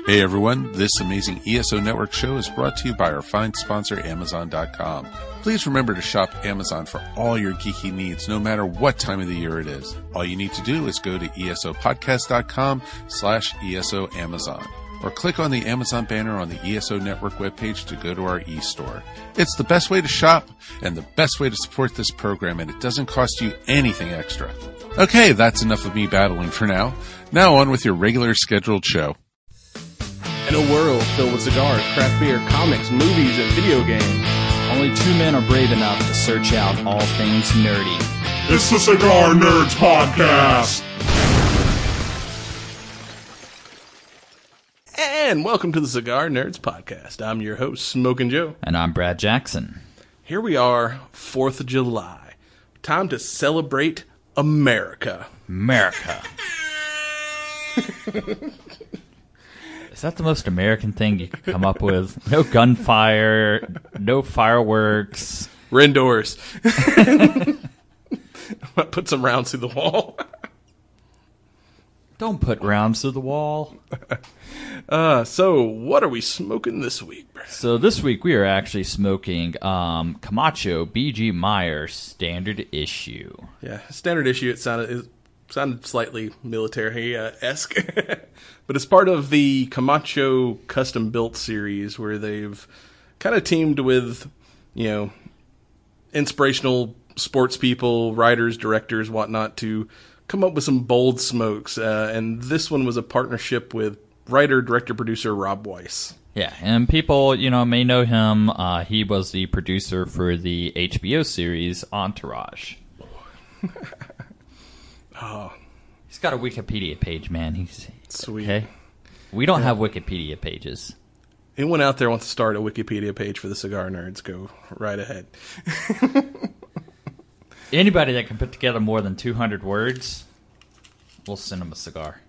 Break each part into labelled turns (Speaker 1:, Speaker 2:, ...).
Speaker 1: Hey everyone, this amazing ESO Network show is brought to you by our fine sponsor, Amazon.com. Please remember to shop Amazon for all your geeky needs, no matter what time of the year it is. All you need to do is go to esopodcast.com/ESO Amazon, or click on the Amazon banner on the ESO Network webpage to go to our e-store. It's the best way to shop and the best way to support this program, and it doesn't cost you anything extra. Okay, that's enough of me babbling for now. Now on with your regular scheduled show.
Speaker 2: In a world filled with cigars, craft beer, comics, movies, and video games,
Speaker 3: only two men are brave enough to search out all things nerdy.
Speaker 4: It's the Cigar Nerds Podcast!
Speaker 2: And welcome to the Cigar Nerds Podcast. I'm your host, Smokin' Joe.
Speaker 3: And I'm Brad Jackson.
Speaker 2: Here we are, 4th of July. Time to celebrate America.
Speaker 3: America. Is that the most American thing you could come up with? No gunfire, no fireworks.
Speaker 2: We're indoors. Put some rounds through the wall.
Speaker 3: Don't put rounds through the wall.
Speaker 2: So what are we smoking this week, Brad?
Speaker 3: So this week we are actually smoking Camacho B.G. Meyer Standard Issue.
Speaker 2: Yeah, Standard Issue. It sounded slightly military-esque. But it's part of the Camacho Custom Built series where they've kind of teamed with, inspirational sports people, writers, directors, whatnot, to come up with some bold smokes. And this one was a partnership with writer, director, producer Rob Weiss.
Speaker 3: Yeah, and people, may know him. He was the producer for the HBO series Entourage.
Speaker 2: Oh.
Speaker 3: He's got a Wikipedia page, man. He's
Speaker 2: sweet. Okay.
Speaker 3: We don't have Wikipedia pages.
Speaker 2: Anyone out there wants to start a Wikipedia page for the Cigar Nerds, go right ahead.
Speaker 3: Anybody that can put together more than 200 words, we'll send them a cigar.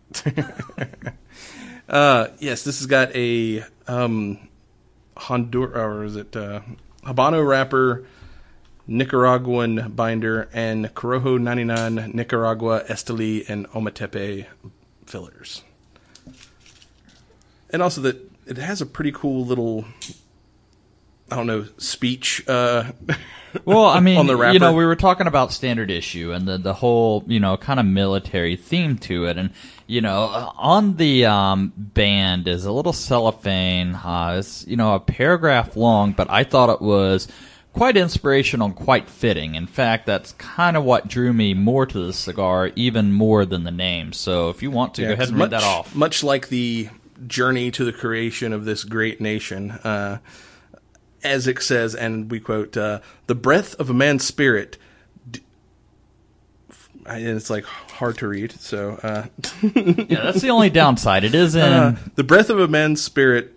Speaker 2: Yes, this has got a Habano wrapper, Nicaraguan binder, and Corojo 99 Nicaragua, Esteli, and Ometepe fillers. And also that it has a pretty cool little, speech
Speaker 3: well, I mean,
Speaker 2: on the wrapper.
Speaker 3: We were talking about Standard Issue and the whole, kind of military theme to it. And, on the band is a little cellophane. It's, a paragraph long, but I thought it was quite inspirational and quite fitting. In fact, that's kind of what drew me more to the cigar, even more than the name. So if you want to, go ahead and read that off.
Speaker 2: Much like the journey to the creation of this great nation, as it says, and we quote, the breath of a man's spirit, and it's like hard to read, so...
Speaker 3: yeah, that's the only downside. It is in...
Speaker 2: the breath of a man's spirit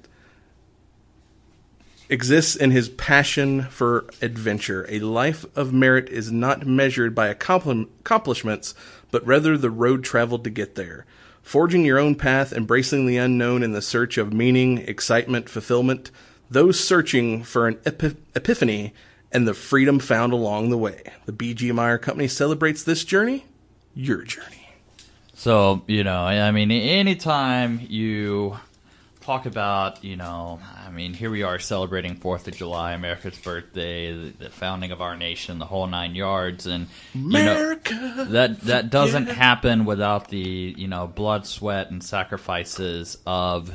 Speaker 2: exists in his passion for adventure. A life of merit is not measured by accomplishments, but rather the road traveled to get there. Forging your own path, embracing the unknown in the search of meaning, excitement, fulfillment, those searching for an epiphany, and the freedom found along the way. The B.G. Meyer Company celebrates this journey, your journey.
Speaker 3: So, anytime you talk about, here we are celebrating 4th of July, America's birthday, the founding of our nation, the whole 9 yards, and
Speaker 2: America,
Speaker 3: that doesn't happen without the blood, sweat, and sacrifices of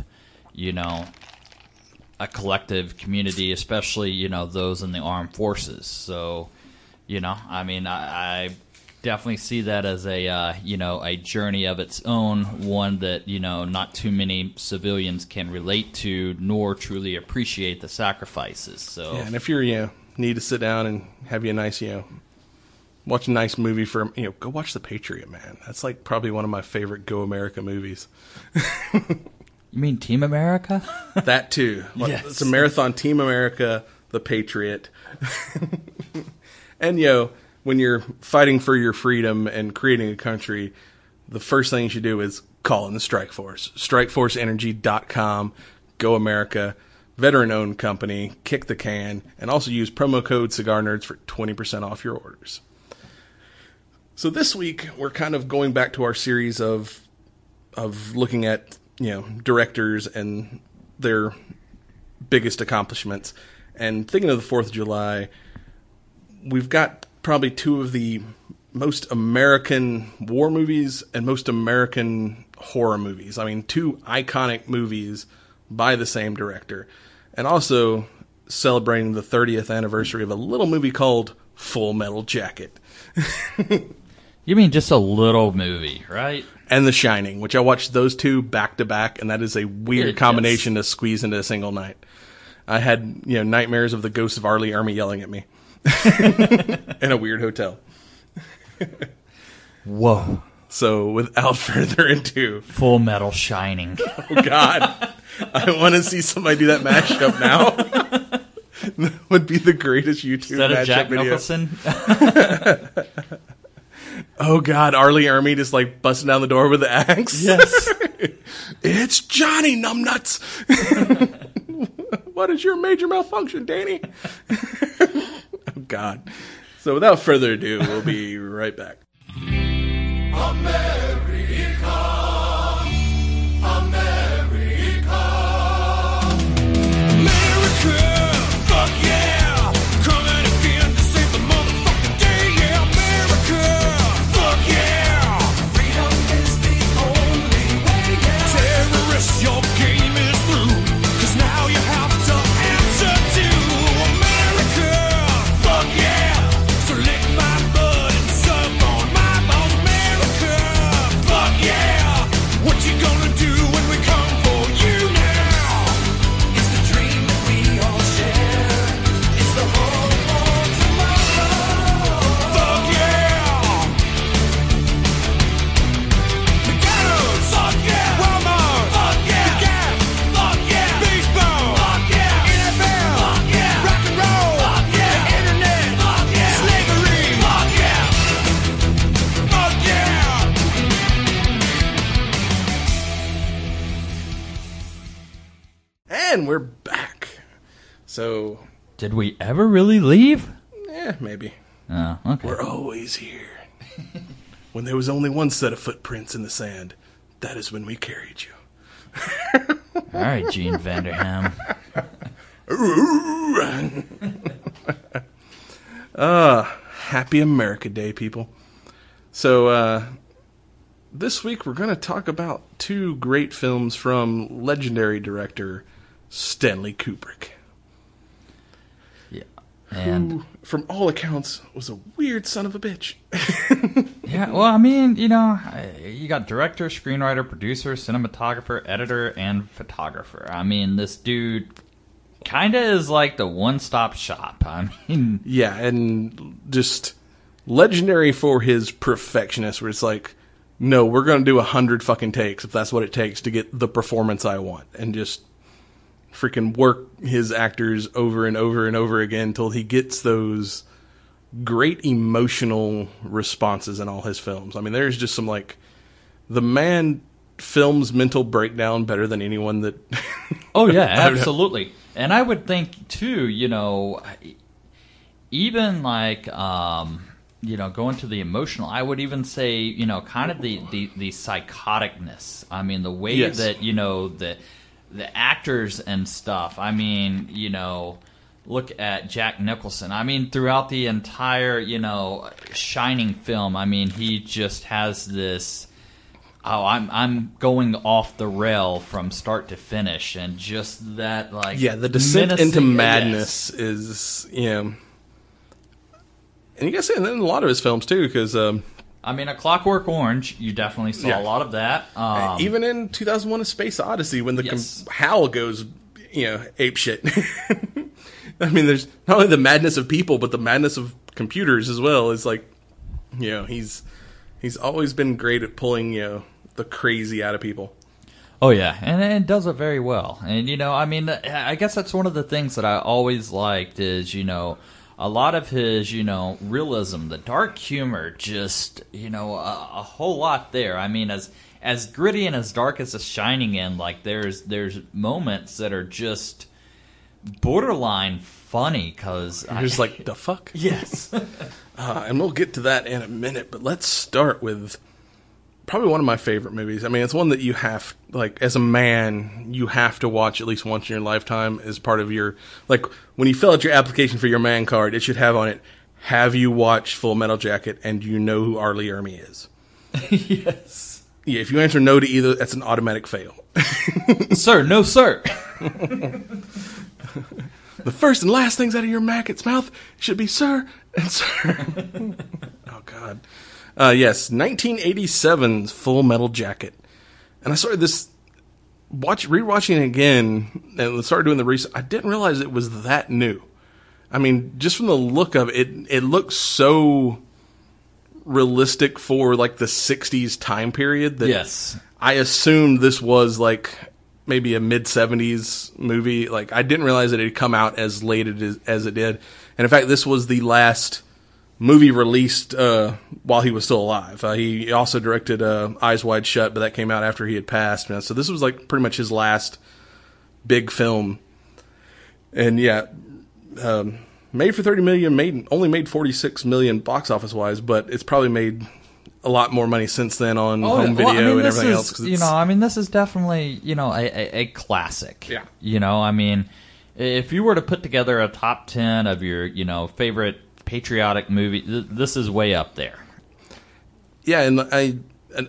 Speaker 3: a collective community, especially those in the armed forces. So I definitely see that as a journey of its own, one that not too many civilians can relate to nor truly appreciate the sacrifices. So
Speaker 2: yeah, and if you're need to sit down and have you a nice watch a nice movie for go watch The Patriot, man. That's like probably one of my favorite Go America movies.
Speaker 3: You mean Team America?
Speaker 2: That too.
Speaker 3: Yes.
Speaker 2: It's a marathon. Team America, The Patriot, and when you're fighting for your freedom and creating a country, the first thing you should do is call in the Strike Force. StrikeForceEnergy.com. Go America. Veteran-owned company. Kick the can. And also use promo code CigarNerds for 20% off your orders. So this week, we're kind of going back to our series of looking at directors and their biggest accomplishments. And thinking of the 4th of July, we've got probably two of the most American war movies and most American horror movies. I mean, two iconic movies by the same director. And also celebrating the 30th anniversary of a little movie called Full Metal Jacket.
Speaker 3: You mean just a little movie, right?
Speaker 2: And The Shining, which I watched those two back to back, and that is a weird combination to squeeze into a single night. I had, nightmares of the ghost of Arlie Ermy yelling at me in a weird hotel.
Speaker 3: Whoa.
Speaker 2: So, without further ado,
Speaker 3: Full Metal Shining.
Speaker 2: Oh, God. I want to see somebody do that mashup now. That would be the greatest YouTube
Speaker 3: Instead
Speaker 2: mashup
Speaker 3: of Jack
Speaker 2: video.
Speaker 3: Nicholson?
Speaker 2: Oh, God. Arlie Ermy just, busting down the door with the axe.
Speaker 3: Yes.
Speaker 2: It's Johnny Numbnuts. What is your major malfunction, Danny? Oh, God. So without further ado, we'll be right back.
Speaker 5: Your game is through, 'cause now you have to answer to America. Fuck yeah! So lick my butt and suck on my balls, America. Fuck yeah! What you gonna do when we come for you now? It's the dream that we all share. It's the hope for tomorrow. Fuck yeah! McDonald's! Fuck yeah! Walmart!
Speaker 2: And we're back. So,
Speaker 3: Did we ever really leave?
Speaker 2: maybe.
Speaker 3: Oh, okay.
Speaker 2: We're always here. When there was only one set of footprints in the sand, that is when we carried you.
Speaker 3: All right, Gene Vanderham.
Speaker 2: Happy America Day, people. So, this week we're going to talk about two great films from legendary director Stanley Kubrick.
Speaker 3: Yeah. And
Speaker 2: Who, from all accounts, was a weird son of a bitch.
Speaker 3: yeah, well, I mean, you got director, screenwriter, producer, cinematographer, editor, and photographer. I mean, this dude kind of is like the one-stop shop. I mean,
Speaker 2: Yeah, and just legendary for his perfectionist, where it's like, no, we're going to do 100 fucking takes if that's what it takes to get the performance I want. And just freaking work his actors over and over and over again until he gets those great emotional responses in all his films. I mean, there's just some, the man films mental breakdown better than anyone that...
Speaker 3: oh, yeah, absolutely. And I would think, too, even going to the emotional, I would even say, kind of the psychoticness. I mean, the way
Speaker 2: Yes.
Speaker 3: that, the actors and stuff. I mean, look at Jack Nicholson. I mean, throughout the entire, Shining film, I mean, he just has this, I'm going off the rail from start to finish, and just that,
Speaker 2: the descent
Speaker 3: menacing-
Speaker 2: into madness
Speaker 3: yes.
Speaker 2: is, and you gotta say, and then a lot of his films, too, because...
Speaker 3: I mean, A Clockwork Orange, you definitely saw a lot of that.
Speaker 2: even in 2001: A Space Odyssey, when the
Speaker 3: Yes.
Speaker 2: Hal goes, ape shit. I mean, there's not only the madness of people, but the madness of computers as well. It's like, he's always been great at pulling, the crazy out of people.
Speaker 3: Oh, yeah, and does it very well. And, I mean, I guess that's one of the things that I always liked is, a lot of his, realism, the dark humor, just, a whole lot there. I mean, as gritty and as dark as The Shining in, there's moments that are just borderline funny, because...
Speaker 2: You're just like, the fuck?
Speaker 3: Yes.
Speaker 2: And we'll get to that in a minute, but let's start with probably one of my favorite movies. I mean, it's one that you have, like, as a man, you have to watch at least once in your lifetime as part of your, like, when you fill out your application for your man card, it should have on it, have you watched Full Metal Jacket and do you know who R. Lee Ermey is?
Speaker 3: Yes.
Speaker 2: Yeah, if you answer no to either, that's an automatic fail.
Speaker 3: Sir, no sir.
Speaker 2: The first and last things out of your maggot's mouth should be sir and sir. Oh, God. Yes, 1987's Full Metal Jacket. And I started this, rewatching it again, and started doing the research. I didn't realize it was that new. I mean, just from the look of it, it looks so realistic for, like, the 60s time period that
Speaker 3: Yes.
Speaker 2: I assumed this was, like, maybe a mid-70s movie. Like, I didn't realize that it had come out as late as it did. And, in fact, this was the last movie released while he was still alive. He also directed Eyes Wide Shut, but that came out after he had passed. So this was, like, pretty much his last big film. And, yeah, made for $30 million, only made $46 million box office-wise, but it's probably made a lot more money since then on home video and everything else.
Speaker 3: This is definitely, a classic.
Speaker 2: Yeah.
Speaker 3: If you were to put together a top 10 of your, favorite patriotic movie, this is way up there.
Speaker 2: Yeah, and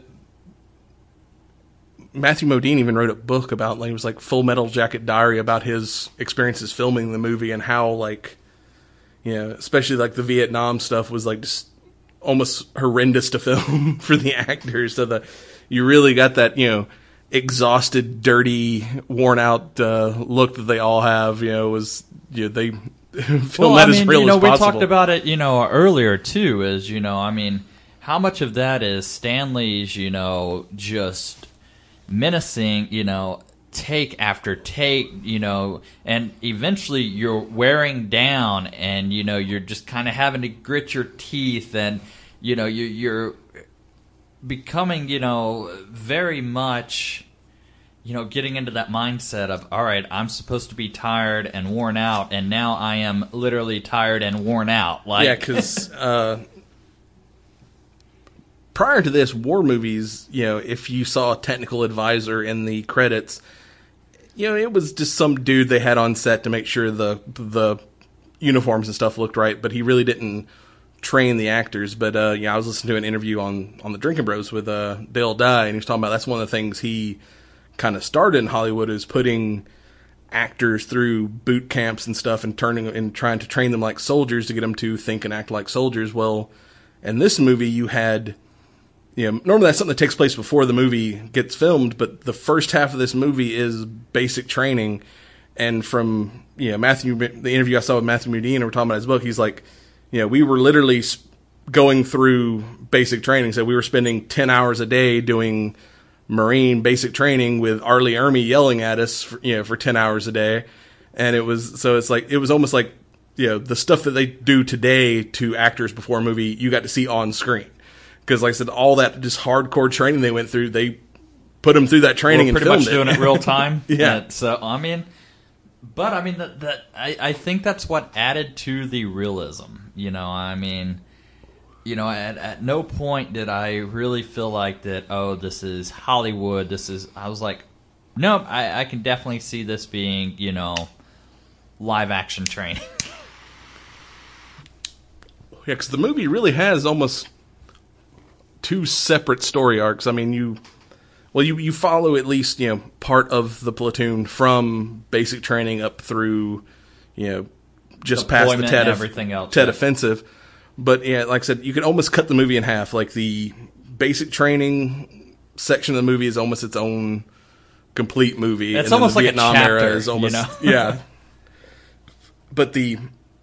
Speaker 2: Matthew Modine even wrote a book about, like, it was like Full Metal Jacket Diary, about his experiences filming the movie and how, like, especially, like, the Vietnam stuff was, like, just almost horrendous to film for the actors. So you really got that, exhausted, dirty, worn out look that they all have. They film that as real as possible.
Speaker 3: We talked about it, earlier too. Is how much of that is Stanley's, just menacing, take after take, and eventually you're wearing down, and you're just kind of having to grit your teeth, and you're becoming very much getting into that mindset of, all right, I'm supposed to be tired and worn out, and now I am literally tired and worn out.
Speaker 2: Yeah, because prior to this, war movies, if you saw a technical advisor in the credits, it was just some dude they had on set to make sure the uniforms and stuff looked right, but he really didn't train the actors. But I was listening to an interview on the Drinking Bros with Dale Dye, and he was talking about that's one of the things he kind of started in Hollywood, is putting actors through boot camps and stuff and trying to train them like soldiers to get them to think and act like soldiers. Well, in this movie you had, normally that's something that takes place before the movie gets filmed, but the first half of this movie is basic training. And from, the interview I saw with Matthew Modine, and we're talking about his book, he's like, we were literally going through basic training. So we were spending 10 hours a day doing Marine basic training with R. Lee Ermey yelling at us for 10 hours a day. And it was almost like, the stuff that they do today to actors before a movie, you got to see on screen. Because, like I said, all that just hardcore training they went through, they put them through that training and filmed it.
Speaker 3: Pretty much doing it real time.
Speaker 2: Yeah.
Speaker 3: I think that's what added to the realism. At no point did I really feel like that, oh, this is Hollywood. I was like, nope, I can definitely see this being, live action training.
Speaker 2: Yeah, because the movie really has almost two separate story arcs. I mean, you follow at least, part of the platoon from basic training up through, just past the TED offensive. But yeah, like I said, you can almost cut the movie in half. Like, the basic training section of the movie is almost its own complete movie.
Speaker 3: It's almost like
Speaker 2: Vietnam
Speaker 3: a chapter,
Speaker 2: era is almost, yeah. But the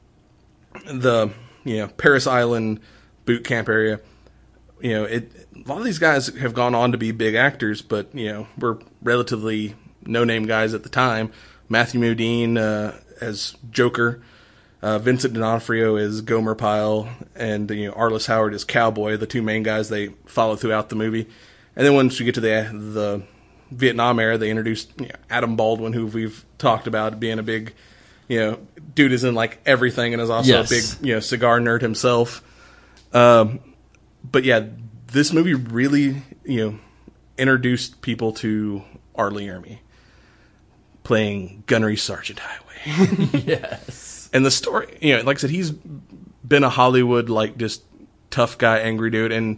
Speaker 2: Paris Island boot camp area, a lot of these guys have gone on to be big actors, but were relatively no-name guys at the time. Matthew Modine as Joker, Vincent D'Onofrio as Gomer Pyle, and Arliss Howard as Cowboy, the two main guys they follow throughout the movie. And then once you get to the Vietnam era, they introduced Adam Baldwin, who we've talked about being a big, dude is in like everything and is also a big cigar nerd himself. But yeah, this movie really, introduced people to R. Lee Ermey playing Gunnery Sergeant Highway.
Speaker 3: Yes.
Speaker 2: And the story, like I said, he's been a Hollywood, like, just tough guy, angry dude, and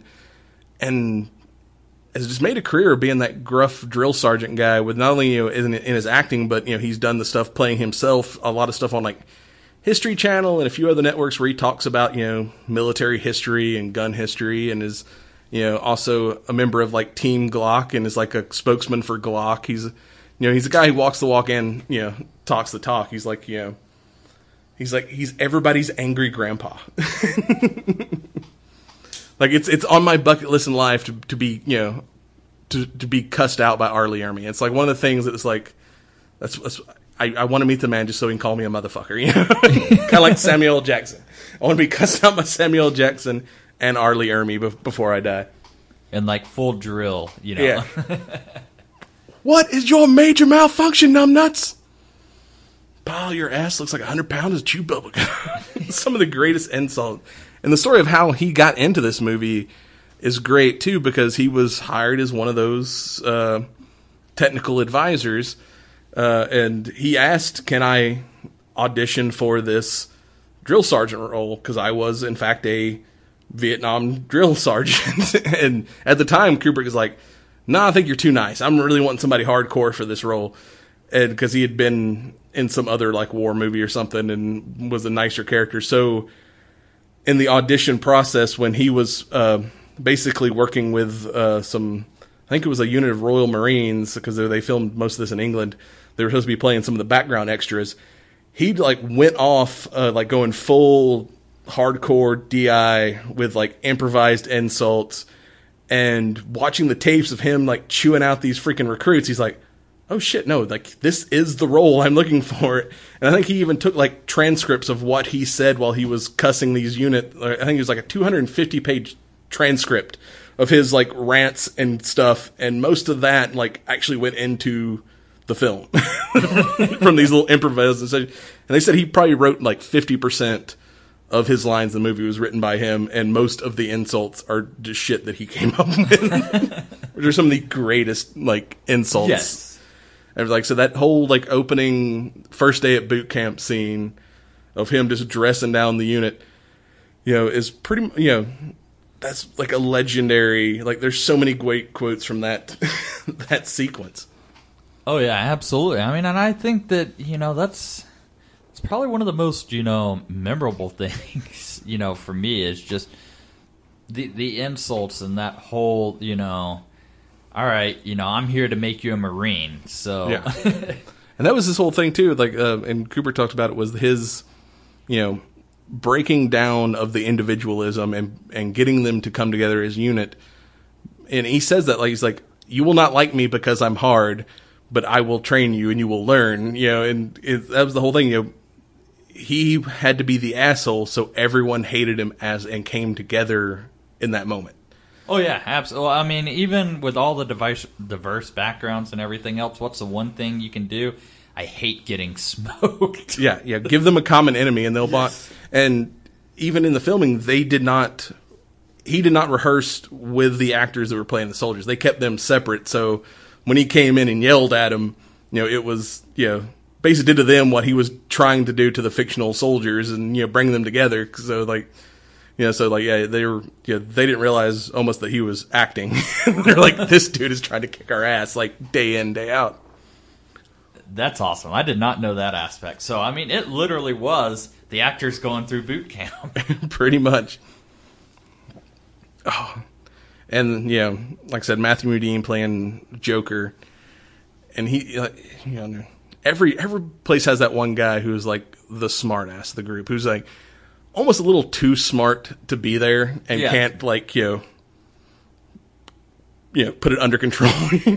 Speaker 2: has just made a career of being that gruff drill sergeant guy with not only, in his acting, but, he's done the stuff playing himself, a lot of stuff on, like, History Channel and a few other networks where he talks about, military history and gun history, and is, also a member of, like, Team Glock and is, like, a spokesman for Glock. He's a guy who walks the walk and, talks the talk. He's like, he's everybody's angry grandpa. Like, it's on my bucket list in life to be, to be cussed out by R. Lee Ermey. It's like one of the things that's like, I want to meet the man just so he can call me a motherfucker, kind of like Samuel L. Jackson. I want to be cussed out by Samuel L. Jackson and R. Lee Ermey before I die.
Speaker 3: And like full drill,
Speaker 2: Yeah. What is your major malfunction, numbnuts? Pal, your ass looks like 100 pounds of chew bubblegum. Some of the greatest insults. And the story of how he got into this movie is great, too, because he was hired as one of those technical advisors. And he asked, can I audition for this drill sergeant role? Because I was, in fact, a Vietnam drill sergeant. And at the time, Kubrick was like, I think you're too nice. I'm really wanting somebody hardcore for this role. And because he had been in some other like war movie or something and was a nicer character. So in the audition process, when he was basically working with I think it was a unit of Royal Marines, because they filmed most of this in England. They were supposed to be playing some of the background extras. He like went off like going full hardcore DI with like improvised insults. And watching the tapes of him, like, chewing out these freaking recruits, he's like, oh, shit, no, like, this is the role I'm looking for. And I think he even took, like, transcripts of what he said while he was cussing these units. I think it was, like, a 250-page transcript of his, like, rants and stuff. And most of that, like, actually went into the film from these little improvised. And they said he probably wrote, like, 50% of his lines in the movie was written by him, and most of the insults are just shit that he came up with. Which are some of the greatest, like, insults.
Speaker 3: Yes.
Speaker 2: And like, so that whole, like, opening first day at boot camp scene of him just dressing down the unit, is pretty, that's like a legendary, like, there's so many great quotes from that, that sequence.
Speaker 3: Oh yeah, absolutely. I mean, and I think that, it's probably one of the most, memorable things, for me is just the insults and that whole, all right, I'm here to make you a Marine, so.
Speaker 2: Yeah. And that was his whole thing, too. Like, and Cooper talked about it, was his, breaking down of the individualism and getting them to come together as a unit. And he says that, like, he's like, you will not like me because I'm hard, but I will train you and you will learn, and that was the whole thing, he had to be the asshole, so everyone hated him and came together in that moment.
Speaker 3: Oh yeah, absolutely. I mean, even with all the diverse backgrounds and everything else, what's the one thing you can do? I hate getting smoked.
Speaker 2: Yeah. Give them a common enemy, and they'll bond. And even in the filming, he did not rehearse with the actors that were playing the soldiers. They kept them separate. So when he came in and yelled at them, it was basically did to them what he was trying to do to the fictional soldiers, and bring them together. So like, they didn't realize almost that he was acting. They're like, this dude is trying to kick our ass like day in, day out.
Speaker 3: That's awesome. I did not know that aspect. So I mean, it literally was the actors going through boot camp.
Speaker 2: Pretty much. Oh, and like I said, Matthew Modine playing Joker, and he, every place has that one guy who's like the smart ass of the group, who's like almost a little too smart to be there and can't like put it under control.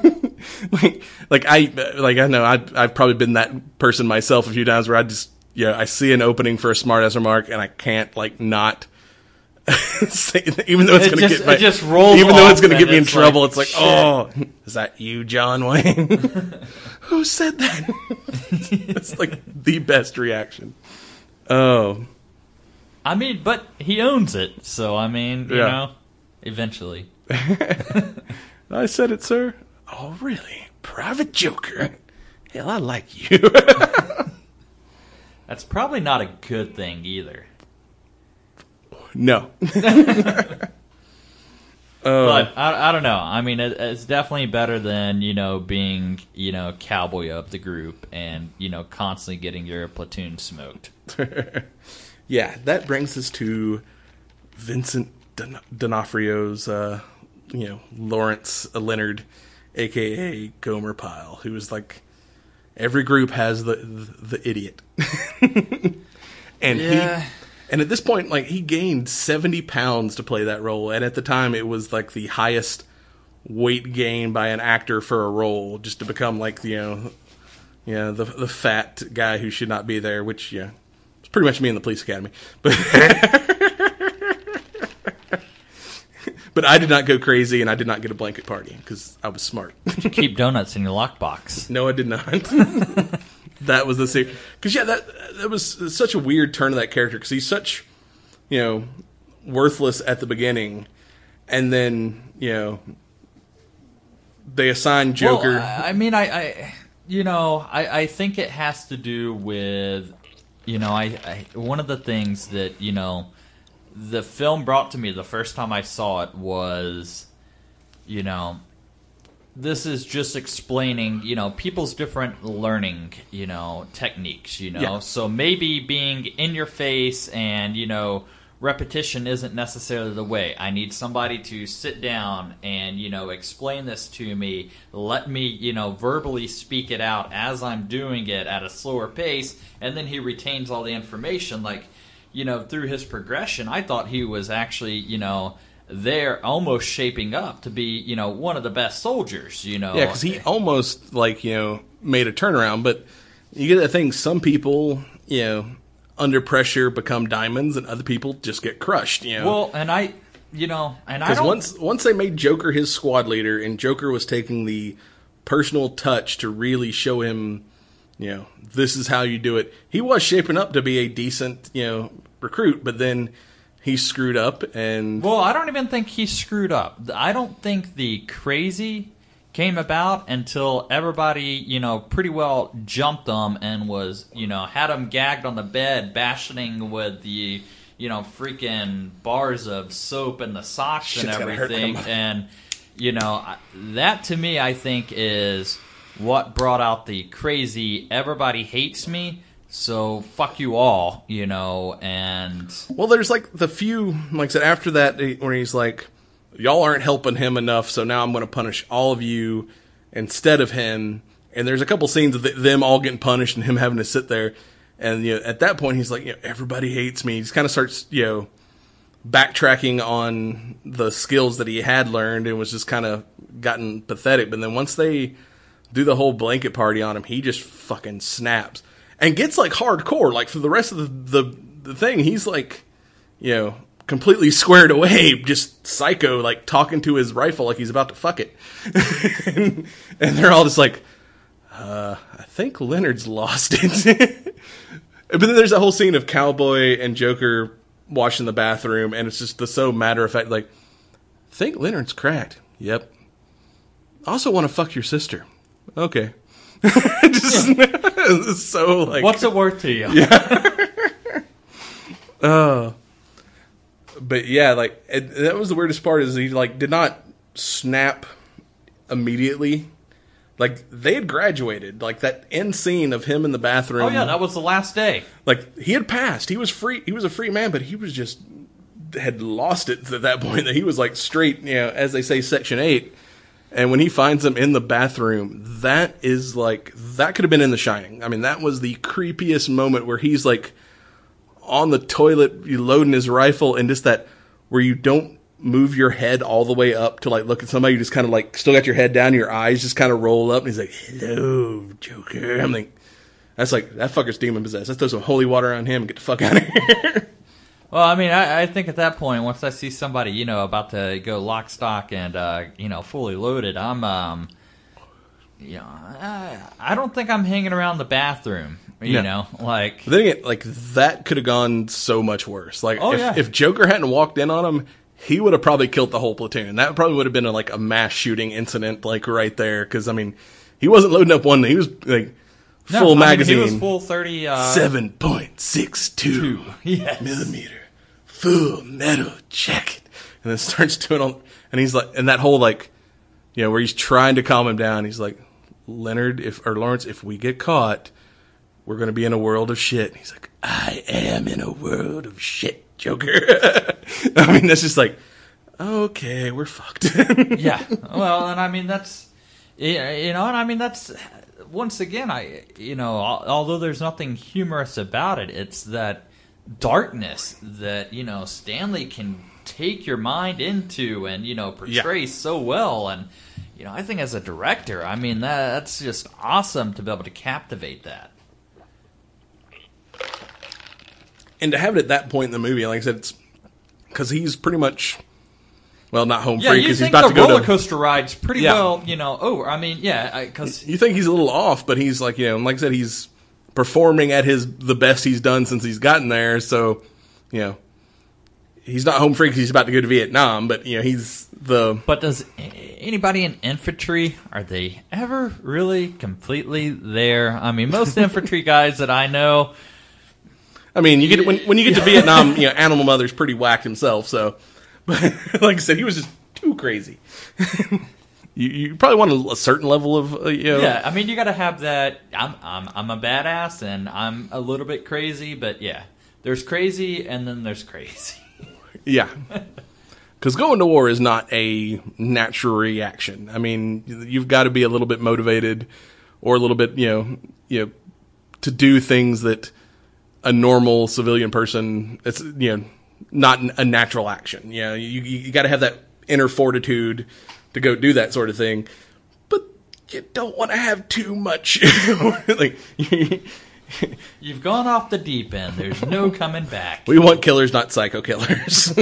Speaker 2: I know I've probably been that person myself a few times where I just I see an opening for a smart ass remark and I can't like not say, even though it's going to get
Speaker 3: it just rolls
Speaker 2: even though it's going to get me in
Speaker 3: it's
Speaker 2: trouble.
Speaker 3: like,
Speaker 2: It's like,
Speaker 3: shit.
Speaker 2: oh, is that you, John Wayne? Who said that? It's like the best reaction. Oh,
Speaker 3: I mean, but he owns it, so I mean, eventually.
Speaker 2: I said it, sir. Oh, really? Private Joker? Hell, I like you.
Speaker 3: That's probably not a good thing either.
Speaker 2: No.
Speaker 3: But I don't know. I mean, it's definitely better than, being, cowboy of the group and, constantly getting your platoon smoked.
Speaker 2: Yeah, that brings us to Vincent D'Onofrio's, Lawrence Leonard, a.k.a. Gomer Pyle, who is like, every group has the idiot. And at this point, like, he gained 70 pounds to play that role. And at the time, it was like the highest weight gain by an actor for a role, just to become like, the fat guy who should not be there, which, it's pretty much me in the police academy. But, but I did not go crazy, and I did not get a blanket party, because I was smart.
Speaker 3: Keep donuts in your lockbox.
Speaker 2: No, I did not. That was the secret. Because, that was such a weird turn of that character. Because he's such, worthless at the beginning. And then, they assign Joker.
Speaker 3: Well, I mean, I think it has to do with, one of the things that, the film brought to me the first time I saw it was, this is just explaining, people's different learning, techniques,
Speaker 2: Yeah.
Speaker 3: So maybe being in your face and, repetition isn't necessarily the way. I need somebody to sit down and, explain this to me. Let me, verbally speak it out as I'm doing it at a slower pace. And then he retains all the information. Like, through his progression, I thought he was actually, they're almost shaping up to be, one of the best soldiers, Yeah,
Speaker 2: because he almost, made a turnaround. But you get that thing, some people, under pressure become diamonds, and other people just get crushed,
Speaker 3: Well, and I don't...
Speaker 2: Because once they made Joker his squad leader, and Joker was taking the personal touch to really show him, this is how you do it. He was shaping up to be a decent, recruit, but then he screwed up, and... Well,
Speaker 3: I don't even think he screwed up. I don't think the crazy came about until everybody, pretty well jumped him and was, had him gagged on the bed, bashing with the, freaking bars of soap and the socks and everything. And, that to me, I think, is what brought out the crazy, everybody hates me, so fuck you all, and...
Speaker 2: Well, there's, the few, like I said, after that, where he's like, y'all aren't helping him enough, so now I'm going to punish all of you instead of him. And there's a couple scenes of them all getting punished and him having to sit there. And, at that point, he's like, everybody hates me. He just kind of starts, backtracking on the skills that he had learned and was just kind of gotten pathetic. But then once they do the whole blanket party on him, he just fucking snaps. And gets, hardcore. For the rest of the thing, he's, completely squared away, just psycho, talking to his rifle like he's about to fuck it. and they're all just like, I think Leonard's lost it. But then there's that whole scene of Cowboy and Joker washing the bathroom, and it's just so matter-of-fact, think Leonard's cracked. Yep. Also want to fuck your sister. Okay. It's so
Speaker 3: what's it worth to you?
Speaker 2: Yeah. But yeah, that was the weirdest part is he did not snap immediately. They had graduated. That end scene of him in the bathroom.
Speaker 3: Oh yeah, that was the last day.
Speaker 2: He had passed. He was free. He was a free man, but he was just had lost it at that point. That he was straight, as they say, Section 8. And when he finds him in the bathroom, that is that could have been in The Shining. I mean, that was the creepiest moment where he's on the toilet, you loading his rifle, and just that where you don't move your head all the way up to look at somebody, you just kind of still got your head down, your eyes just kind of roll up, and he's like, hello, Joker. I'm like, that's that fucker's demon possessed. Let's throw some holy water on him and get the fuck out of here.
Speaker 3: Well, I mean, I think at that point, once I see somebody, about to go lock, stock, and, fully loaded, I'm, I don't think I'm hanging around the bathroom, you know, But
Speaker 2: then again, that could have gone so much worse.
Speaker 3: Yeah.
Speaker 2: If Joker hadn't walked in on him, he would have probably killed the whole platoon. That probably would have been a mass shooting incident, like right there. Because I mean, he wasn't loading up one. He was like full magazine.
Speaker 3: He was full 30.
Speaker 2: 7.62 millimeter full metal jacket, and then starts doing all. And he's like, and that whole where he's trying to calm him down. He's like, Lawrence, if we get caught, we're going to be in a world of shit. And he's like, I am in a world of shit, Joker. I mean, that's just like, okay, we're fucked.
Speaker 3: Yeah. Well, and I mean, that's, that's, once again, although there's nothing humorous about it, it's that darkness that, Stanley can take your mind into and, portray so well. And, I think as a director, I mean, that's just awesome to be able to captivate that.
Speaker 2: And to have it at that point in the movie, like I said, it's because he's pretty much, well, not home free because he's about to go to...
Speaker 3: the roller coaster ride's pretty well, over. I mean, because...
Speaker 2: You think he's a little off, but he's like, like I said, he's performing at the best he's done since he's gotten there, so, he's not home free because he's about to go to Vietnam, but, he's the...
Speaker 3: But does anybody in infantry, are they ever really completely there? I mean, most infantry guys that I know...
Speaker 2: I mean, when you get to Vietnam, Animal Mother's pretty whacked himself, so... But, like I said, he was just too crazy. You probably want a certain level of,
Speaker 3: Yeah, I mean, you got to have that, I'm a badass, and I'm a little bit crazy, but yeah. There's crazy, and then there's crazy.
Speaker 2: Yeah. Because going to war is not a natural reaction. I mean, you've got to be a little bit motivated or a little bit, to do things that a normal civilian person, it's, not a natural action. You got to have that inner fortitude to go do that sort of thing. But you don't want to have too much.
Speaker 3: You've gone off the deep end. There's no coming back.
Speaker 2: We want killers, not psycho killers.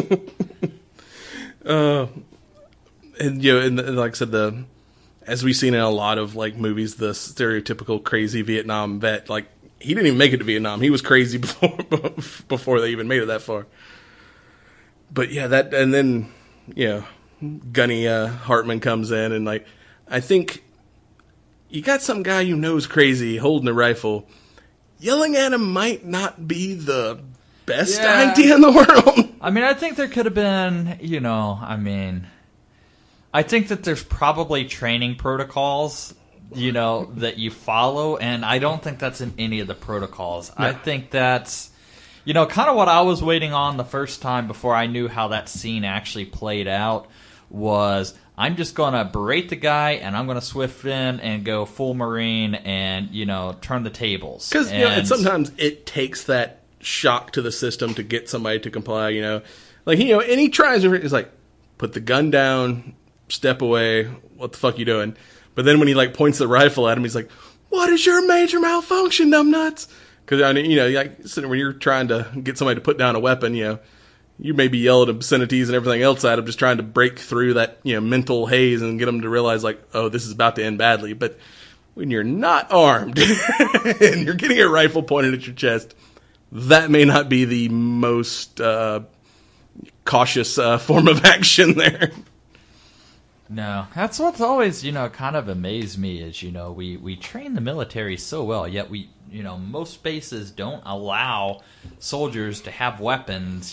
Speaker 2: And like I said, as we've seen in a lot of movies, the stereotypical crazy Vietnam vet, he didn't even make it to Vietnam. He was crazy before they even made it that far. But yeah, and then Gunny Hartman comes in, and I think you got some guy you know is crazy holding a rifle. Yelling at him might not be the best idea in the world.
Speaker 3: I mean, I think there could have been, I think that there's probably training protocols, that you follow, and I don't think that's in any of the protocols. No. I think that's, kind of what I was waiting on the first time before I knew how that scene actually played out was... I'm just going to berate the guy, and I'm going to swift in and go full Marine and, turn the tables.
Speaker 2: Because, sometimes it takes that shock to the system to get somebody to comply, and he tries, he's like, put the gun down, step away, what the fuck you doing? But then when he, points the rifle at him, he's like, what is your major malfunction, numbnuts? Because, when you're trying to get somebody to put down a weapon, you may be yelling obscenities and everything else at them, just trying to break through that, mental haze and get them to realize, oh, this is about to end badly. But when you're not armed and you're getting a rifle pointed at your chest, that may not be the most cautious form of action there.
Speaker 3: No, that's what's always, kind of amazed me is, we train the military so well, yet we, most bases don't allow soldiers to have weapons,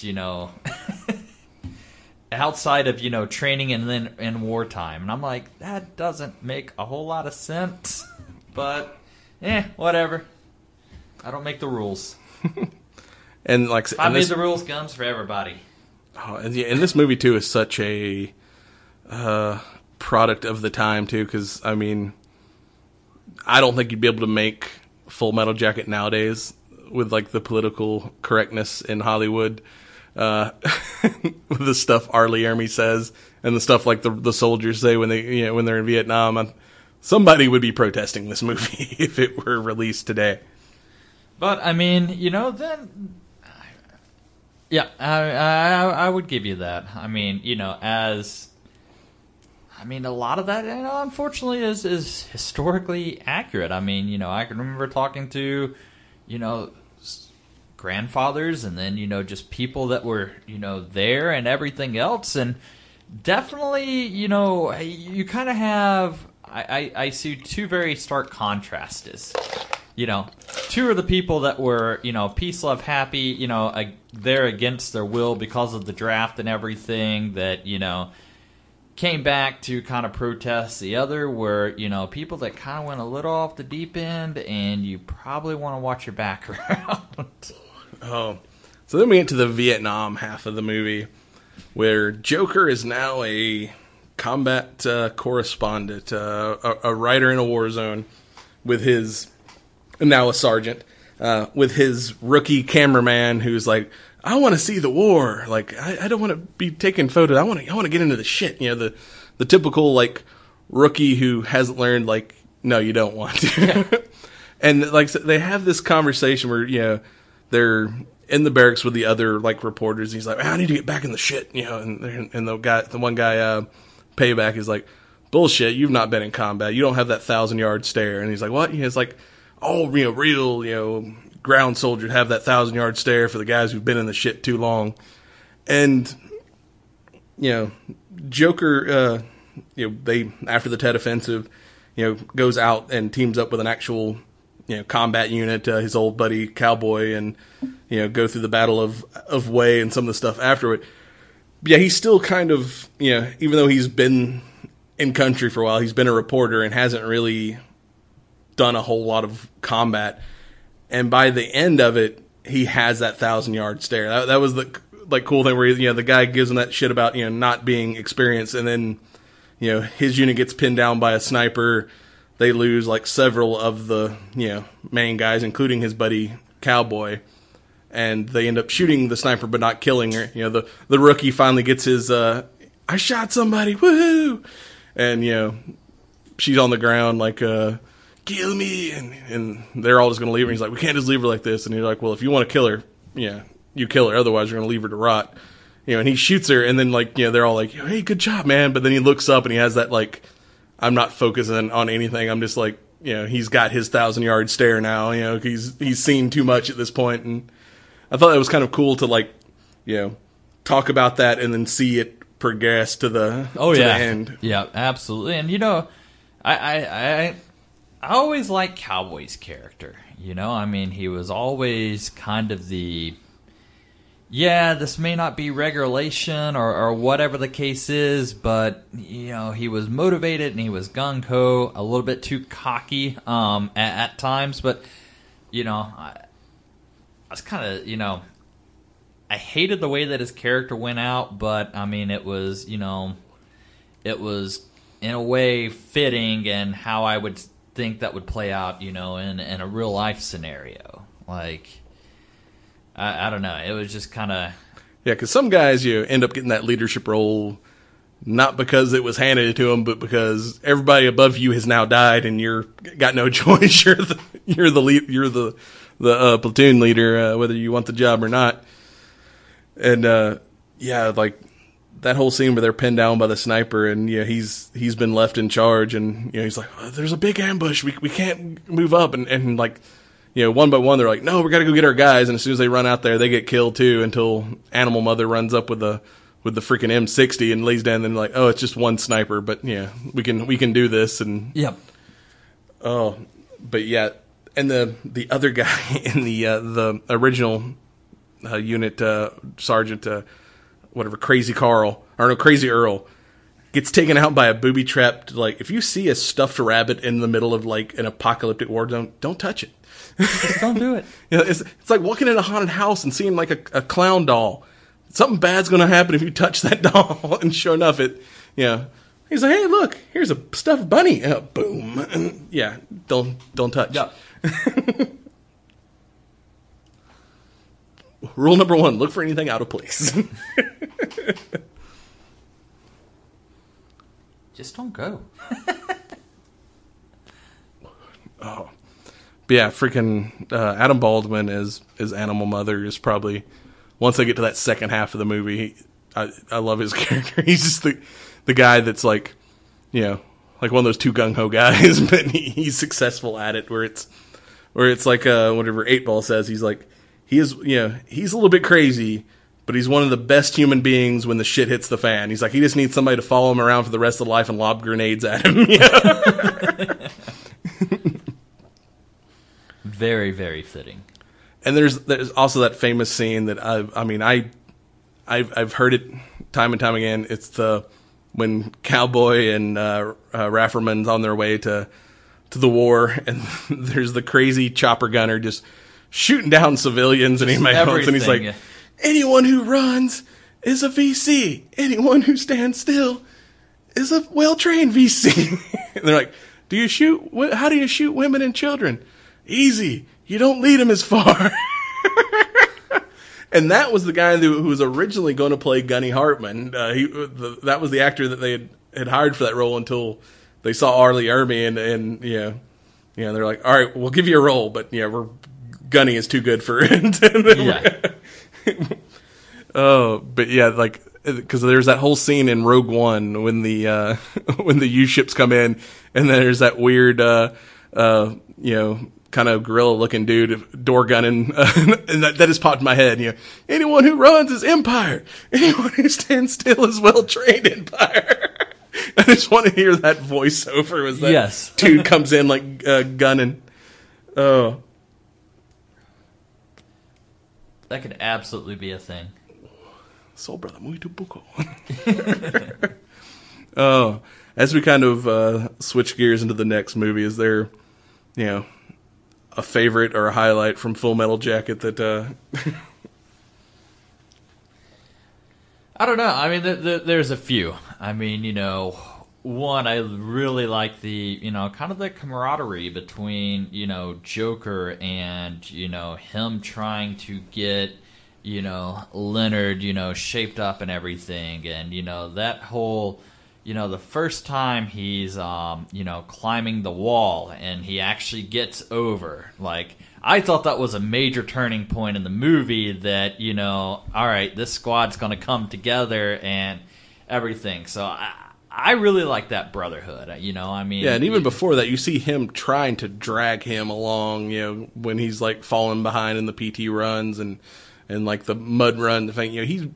Speaker 3: outside of, training and then in wartime. And I'm like, that doesn't make a whole lot of sense. But, whatever. I don't make the rules.
Speaker 2: And
Speaker 3: if I made the rules, guns for everybody.
Speaker 2: Oh, and this movie, too, is such a product of the time, too, because, I mean, I don't think you'd be able to make Full Metal Jacket nowadays with the political correctness in Hollywood, the stuff R. Lee Ermey says, and the stuff the soldiers say when when they're in Vietnam. Somebody would be protesting this movie if it were released today. But I mean,
Speaker 3: then yeah, I would give you that. I mean, a lot of that, unfortunately, is historically accurate. I mean, I can remember talking to, grandfathers, and then, just people that were, there and everything else. And definitely, you kind of have, I see two very stark contrasts. Two of the people that were, peace, love, happy, they're against their will because of the draft and everything that, came back to kind of protest. The other were, people that kind of went a little off the deep end, and you probably want to watch your background.
Speaker 2: Oh, so then we get to the Vietnam half of the movie, where Joker is now a combat correspondent, a writer in a war zone, with his, now a sergeant, with his rookie cameraman who's like, I want to see the war. Like, I don't want to be taking photos. I want to get into the shit. The typical, like, rookie who hasn't learned, like, no, you don't want to. And, like, so they have this conversation where, they're in the barracks with the other, like, reporters. He's like, I need to get back in the shit, and the one guy, Payback, is like, bullshit, you've not been in combat. You don't have that 1,000-yard stare. And he's like, what? He's like, oh, real, ground soldiers have that 1,000-yard stare for the guys who've been in the shit too long. And, Joker, they, after the Tet Offensive, goes out and teams up with an actual, combat unit, his old buddy Cowboy, and, go through the Battle of Way and some of the stuff afterward. But yeah, he's still kind of, even though he's been in country for a while, he's been a reporter and hasn't really done a whole lot of combat. And by the end of it, he has that 1,000-yard stare. That was the cool thing where the guy gives him that shit about not being experienced, and then his unit gets pinned down by a sniper. They lose like several of the main guys, including his buddy Cowboy, and they end up shooting the sniper but not killing her. The rookie finally gets his I shot somebody, woohoo! And she's on the ground like kill me, and they're all just going to leave her. And he's like, we can't just leave her like this. And he's like, well, if you want to kill her, you kill her. Otherwise, you're going to leave her to rot. And he shoots her, and then, they're all like, hey, good job, man. But then he looks up, and he has that, I'm not focusing on anything. I'm just like, he's got his 1,000-yard stare now. He's seen too much at this point. And I thought that was kind of cool to, talk about that and then see it progress to the end.
Speaker 3: Yeah, absolutely. And, I always liked Cowboy's character, he was always kind of this may not be regulation or whatever the case is, but, he was motivated and he was gung-ho, a little bit too cocky at times, but, I was kind of, I hated the way that his character went out, but, it was, it was in a way fitting and how I would think that would play out, in a real life scenario. Like, I don't know. It was just kind of...
Speaker 2: Yeah, because some guys, end up getting that leadership role not because it was handed to them, but because everybody above you has now died and you're got no choice. You're the platoon leader, whether you want the job or not. And that whole scene where they're pinned down by the sniper, and he's been left in charge, and he's like, oh, there's a big ambush, we can't move up, and one by one they're like, no, we got to go get our guys, and as soon as they run out there, they get killed too, until Animal Mother runs up with the freaking M60 and lays down, and like, oh, it's just one sniper, but we can do this, and
Speaker 3: yep.
Speaker 2: Oh, but yeah, and the other guy in the original unit, Sergeant. Whatever, Crazy Earl, gets taken out by a booby-trapped, if you see a stuffed rabbit in the middle of, an apocalyptic war zone, don't touch it.
Speaker 3: Just don't do it.
Speaker 2: It's like walking in a haunted house and seeing, a clown doll. Something bad's going to happen if you touch that doll. And sure enough, he's like, hey, look, here's a stuffed bunny. Boom. And, don't touch.
Speaker 3: Yep.
Speaker 2: Rule number 1, look for anything out of place.
Speaker 3: Just don't go.
Speaker 2: Oh. But yeah, freaking Adam Baldwin as Animal Mother is probably, once I get to that second half of the movie, I love his character. He's just the guy that's one of those too gung-ho guys, but he's successful at it, where it's like whatever 8 Ball says, he's like, he is, he's a little bit crazy, but he's one of the best human beings when the shit hits the fan. He's like, he just needs somebody to follow him around for the rest of life and lob grenades at him.
Speaker 3: Very, very fitting.
Speaker 2: And there's also that famous scene that I've heard it time and time again. It's when Cowboy and Rafferman's on their way to the war, and there's the crazy chopper gunner just shooting down civilians and emails, and he's like, anyone who runs is a VC. Anyone who stands still is a well-trained VC. And they're like, how do you shoot women and children? Easy. You don't lead them as far. And that was the guy who was originally going to play Gunny Hartman. That was the actor that they had hired for that role until they saw Arlie Ermy, and they're like, all right, we'll give you a role, but Gunny is too good for it. But yeah, like, because there's that whole scene in Rogue One when the U-ships come in, and there's that weird, kind of gorilla-looking dude door gunning, and that just popped in my head. Anyone who runs is Empire. Anyone who stands still is well-trained Empire. I just want to hear that voiceover as that dude comes in like gunning. Oh,
Speaker 3: that could absolutely be a thing.
Speaker 2: Soul Brother, muito buco. Oh, as we kind of switch gears into the next movie, is there, a favorite or a highlight from Full Metal Jacket that...
Speaker 3: I don't know. I mean, there's a few. I mean, one, I really like the, kind of the camaraderie between, Joker and, him trying to get, Leonard, shaped up and everything. And, that whole, the first time he's, climbing the wall and he actually gets over, like, I thought that was a major turning point in the movie that, all right, this squad's going to come together and everything. So I really like that brotherhood, I mean.
Speaker 2: Yeah, and even before that, you see him trying to drag him along, when he's, like, falling behind in the PT runs and like, the mud run thing.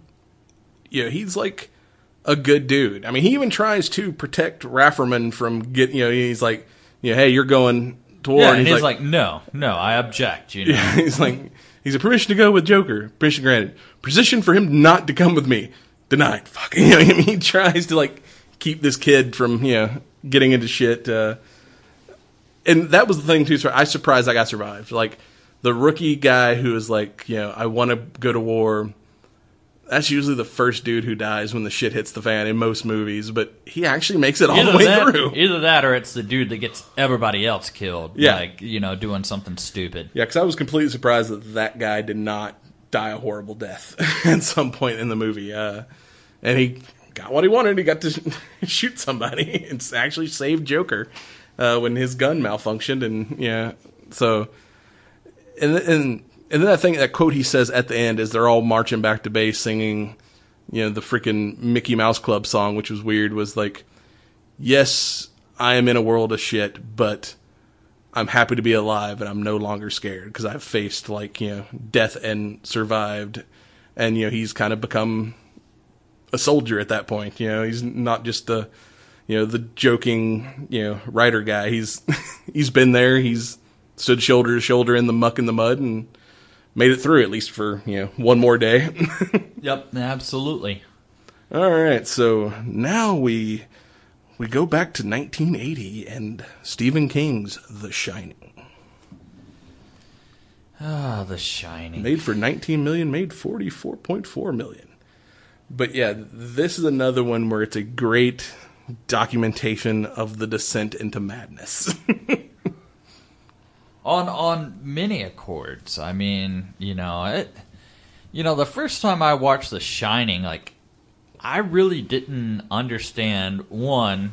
Speaker 2: He's, like, a good dude. I mean, he even tries to protect Rafferman from getting, he's like, hey, you're going to war.
Speaker 3: Yeah, and he's like, no, I object,
Speaker 2: Yeah, he's like, he's a permission to go with Joker. Permission granted. Position for him not to come with me. Denied. Fucking, he tries to, like, keep this kid from, getting into shit. And that was the thing, too. So I was surprised I got survived. Like, the rookie guy who is like, I want to go to war. That's usually the first dude who dies when the shit hits the fan in most movies, but he actually makes it all the way through.
Speaker 3: Either that or it's the dude that gets everybody else killed.
Speaker 2: Yeah.
Speaker 3: Like, doing something stupid.
Speaker 2: Yeah, because I was completely surprised that guy did not die a horrible death at some point in the movie. And he got what he wanted. He got to shoot somebody and actually save Joker when his gun malfunctioned. And, so... And then I think that quote he says at the end is they're all marching back to base singing, the freaking Mickey Mouse Club song, which was weird, was like, yes, I am in a world of shit, but I'm happy to be alive and I'm no longer scared because I've faced, like, death and survived. And, he's kind of become a soldier at that point. He's not just the joking, writer guy. He's been there. He's stood shoulder to shoulder in the muck and the mud and made it through, at least for, one more day.
Speaker 3: Yep, absolutely.
Speaker 2: All right, so now we go back to 1980 and Stephen King's The Shining.
Speaker 3: Ah, The Shining.
Speaker 2: Made for $19 million, made $44.4 million. But yeah, this is another one where it's a great documentation of the descent into madness.
Speaker 3: On many accords. I mean, the first time I watched The Shining, like, I really didn't understand. One,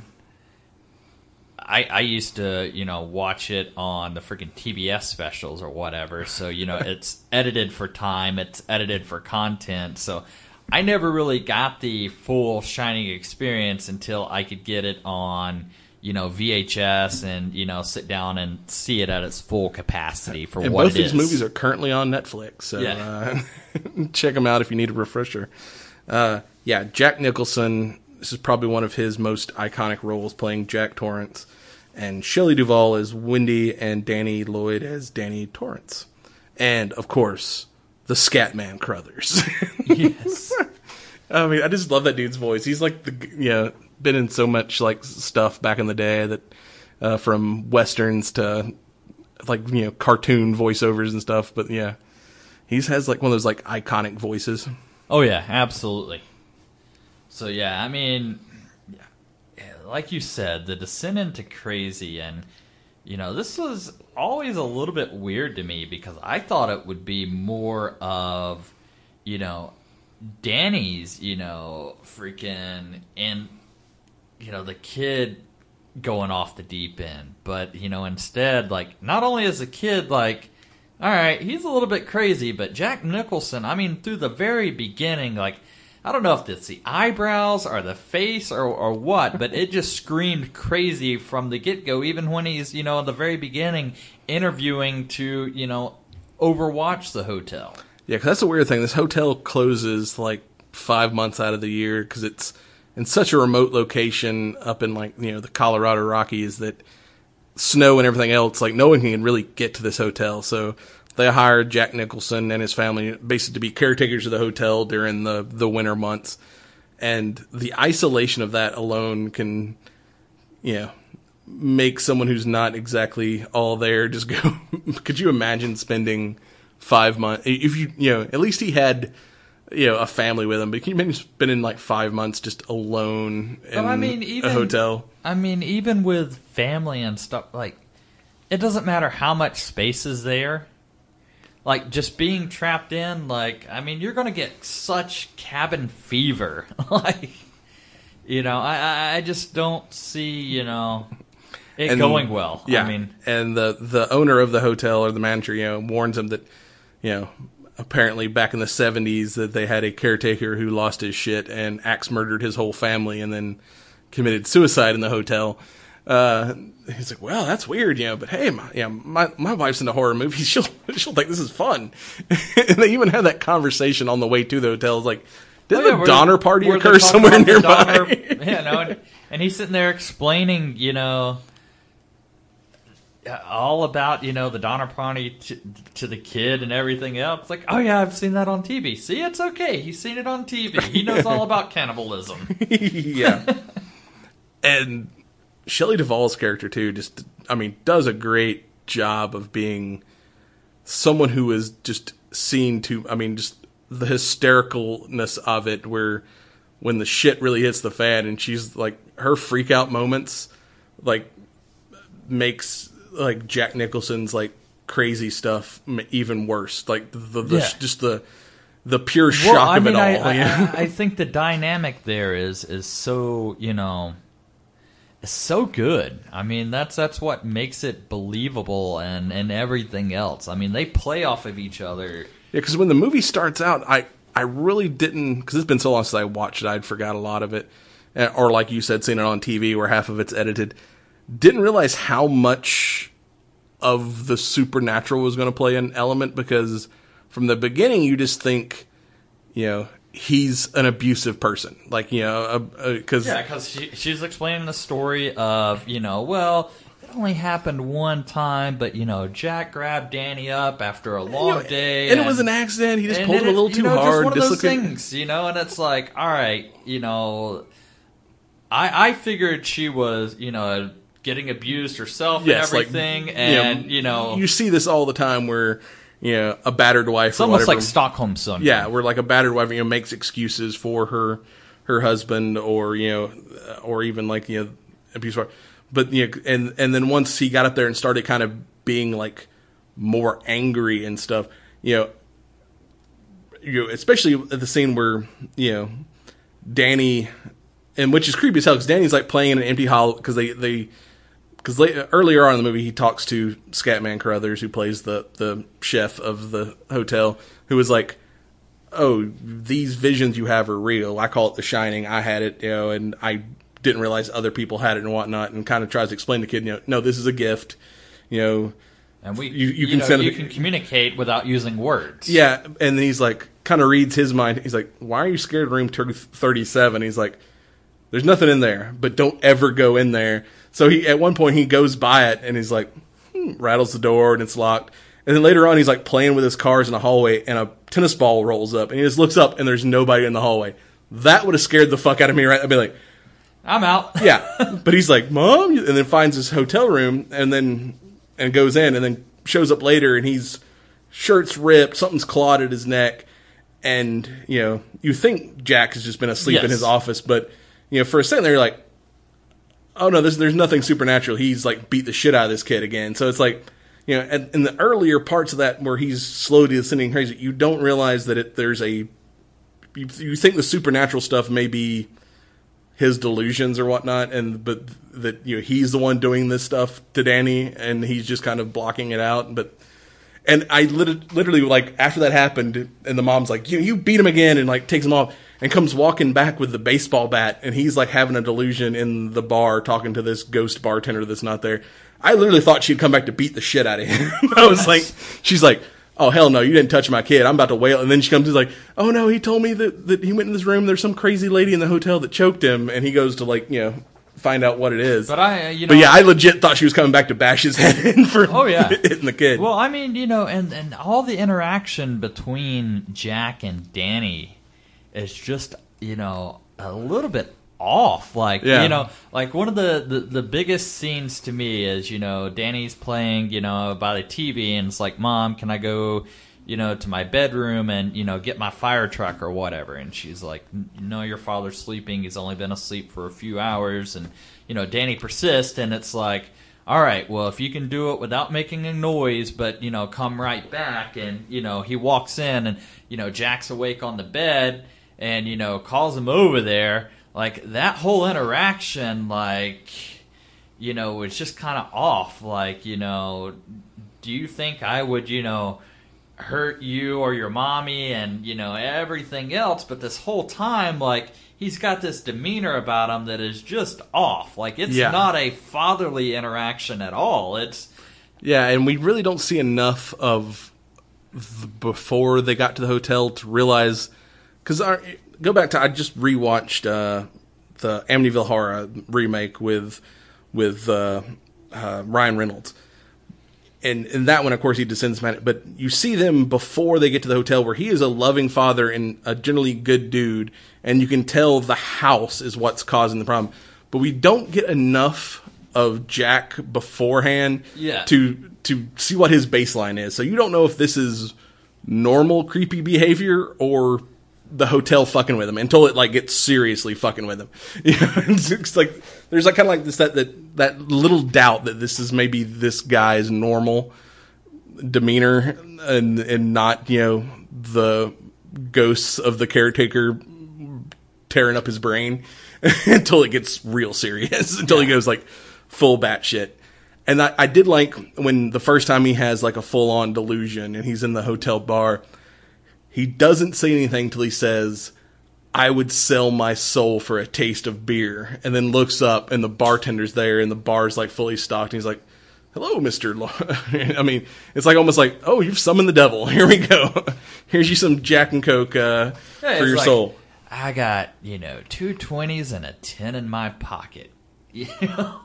Speaker 3: I used to, watch it on the freaking TBS specials or whatever. So, it's edited for time, it's edited for content. So I never really got the full Shining experience until I could get it on, VHS and, sit down and see it at its full capacity for
Speaker 2: And
Speaker 3: what
Speaker 2: both
Speaker 3: it
Speaker 2: these
Speaker 3: is.
Speaker 2: movies are currently on Netflix, so check them out if you need a refresher. Jack Nicholson, this is probably one of his most iconic roles, playing Jack Torrance. And Shelley Duvall as Wendy, and Danny Lloyd as Danny Torrance. And, of course, the Scatman Crothers.
Speaker 3: Yes.
Speaker 2: I mean, I just love that dude's voice. He's like been in so much like stuff back in the day that from westerns to like cartoon voiceovers and stuff. But yeah, he has like one of those like iconic voices.
Speaker 3: Oh yeah, absolutely. So yeah, I mean, like you said, the descent into crazy, and this was always a little bit weird to me because I thought it would be more of Danny's freaking and the kid going off the deep end, but instead, like, not only is the kid like, all right, he's a little bit crazy, but Jack Nicholson, I mean, through the very beginning, like, I don't know if it's the eyebrows or the face or what, but it just screamed crazy from the get-go, even when he's, in the very beginning interviewing to, overwatch the hotel.
Speaker 2: Yeah, because that's a weird thing. This hotel closes like 5 months out of the year because it's in such a remote location up in like the Colorado Rockies that snow and everything else, like no one can really get to this hotel. So they hired Jack Nicholson and his family basically to be caretakers of the hotel during the winter months. And the isolation of that alone can, make someone who's not exactly all there just go. Could you imagine spending 5 months? If at least he had, a family with him, but can you imagine spending like 5 months just alone in a hotel?
Speaker 3: I mean, even with family and stuff, like, it doesn't matter how much space is there. Like, just being trapped in, like, I mean, you're going to get such cabin fever. Like, I just don't see, it going well.
Speaker 2: Yeah,
Speaker 3: I mean,
Speaker 2: and the owner of the hotel or the manager, warns him that, apparently back in the 70s that they had a caretaker who lost his shit and axe murdered his whole family and then committed suicide in the hotel. He's like, well, that's weird, but hey, my wife's into horror movies. She'll think this is fun. And they even had that conversation on the way to the hotel. It's like, did the Donner Party occur somewhere nearby?
Speaker 3: And he's sitting there explaining, all about, the Donner Party to the kid and everything else. It's like, oh yeah, I've seen that on TV. See, it's okay. He's seen it on TV. He knows all about cannibalism.
Speaker 2: Yeah. And Shelley Duvall's character too, does a great job of being someone who is just seen to, just the hystericalness of it, where when the shit really hits the fan and she's like, her freak out moments, like, makes like Jack Nicholson's like crazy stuff even worse. Like just the pure shock of it all.
Speaker 3: I think the dynamic there is so, so good. I mean, that's what makes it believable and everything else. I mean, they play off of each other.
Speaker 2: Yeah, because when the movie starts out, I really didn't, because it's been so long since I watched it, I'd forgot a lot of it. Or like you said, seeing it on TV where half of it's edited. Didn't realize how much of the supernatural was going to play an element, because from the beginning you just think, he's an abusive person. Like, because
Speaker 3: she's explaining the story of, well, it only happened one time, but, Jack grabbed Danny up after a long day.
Speaker 2: And it was an accident. He just pulled him a little too hard.
Speaker 3: Just one of those things, and it's like, all right, I figured she was, getting abused herself and everything, like, and,
Speaker 2: You see this all the time where, a battered wife
Speaker 3: it's almost like Stockholm Syndrome.
Speaker 2: Yeah, where like a battered wife, makes excuses for her husband or, or even like, abuse wife. But, and then once he got up there and started kind of being like more angry and stuff, especially at the scene where, Danny, and which is creepy as hell, because Danny's like playing in an empty hall, because because earlier on in the movie he talks to Scatman Crothers, who plays the chef of the hotel, who is like, oh, these visions you have are real. I call it The Shining. I had it, and I didn't realize other people had it and whatnot, and kind of tries to explain to the kid, no, this is a gift,
Speaker 3: And
Speaker 2: you can send
Speaker 3: you can communicate without using words.
Speaker 2: Yeah, and then he's like, kind of reads his mind. He's like, why are you scared of room 37? He's like, there's nothing in there, but don't ever go in there. So at one point he goes by it and he's like, rattles the door and it's locked. And then later on he's like playing with his cars in a hallway and a tennis ball rolls up and he just looks up and there's nobody in the hallway. That would have scared the fuck out of me, right? I'd be like,
Speaker 3: I'm out.
Speaker 2: yeah. But he's like, Mom, and then finds his hotel room and goes in and then shows up later and he's shirt's ripped, something's clawed at his neck. And, you think Jack has just been asleep in his office, but, for a second there, you're like, oh no, there's nothing supernatural. He's like beat the shit out of this kid again. So it's like, in the earlier parts of that where he's slowly descending crazy, you don't realize that you think the supernatural stuff may be his delusions or whatnot, but that he's the one doing this stuff to Danny, and he's just kind of blocking it out. And I literally like after that happened, and the mom's like, "You beat him again," and like takes him off and comes walking back with the baseball bat, and he's like having a delusion in the bar talking to this ghost bartender that's not there. I literally thought she'd come back to beat the shit out of him. I was like, she's like, oh, hell no, you didn't touch my kid. I'm about to wail. And then she comes and is like, oh no, he told me that he went in this room. There's some crazy lady in the hotel that choked him. And he goes to like, find out what it is.
Speaker 3: But I
Speaker 2: legit thought she was coming back to bash his head in for hitting the kid.
Speaker 3: Well, I mean, and all the interaction between Jack and Danny is just, a little bit off. Like, like one of the biggest scenes to me is, Danny's playing, by the TV and it's like, Mom, can I go, to my bedroom and, get my fire truck or whatever? And she's like, no, your father's sleeping. He's only been asleep for a few hours. And, Danny persists and it's like, all right, well, if you can do it without making a noise, but, come right back. And, he walks in and, Jack's awake on the bed and, calls him over there. Like, that whole interaction, like, was just kind of off. Like, do you think I would, hurt you or your mommy and, everything else? But this whole time, like, he's got this demeanor about him that is just off. Like, it's not a fatherly interaction at all.
Speaker 2: Yeah, and we really don't see enough of before they got to the hotel to realize, because go back to, I just rewatched the Amityville Horror remake with Ryan Reynolds. And in that one, of course, he descends manic. But you see them before they get to the hotel where he is a loving father and a generally good dude. And you can tell the house is what's causing the problem. But we don't get enough of Jack beforehand to see what his baseline is. So you don't know if this is normal creepy behavior or the hotel fucking with him until it like gets seriously fucking with him. It's like there's like kind of like this that little doubt that this is maybe this guy's normal demeanor and not the ghosts of the caretaker tearing up his brain until it gets real serious, until he goes like full batshit. And I did like when the first time he has like a full on delusion and he's in the hotel bar. He doesn't say anything till he says, I would sell my soul for a taste of beer. And then looks up and the bartender's there and the bar's like fully stocked. And he's like, hello, Mr. I mean, it's like almost like, oh, you've summoned the devil. Here we go. Here's you some Jack and Coke for your soul.
Speaker 3: I got, 2 20s and a 10 in my pocket.
Speaker 2: Yeah,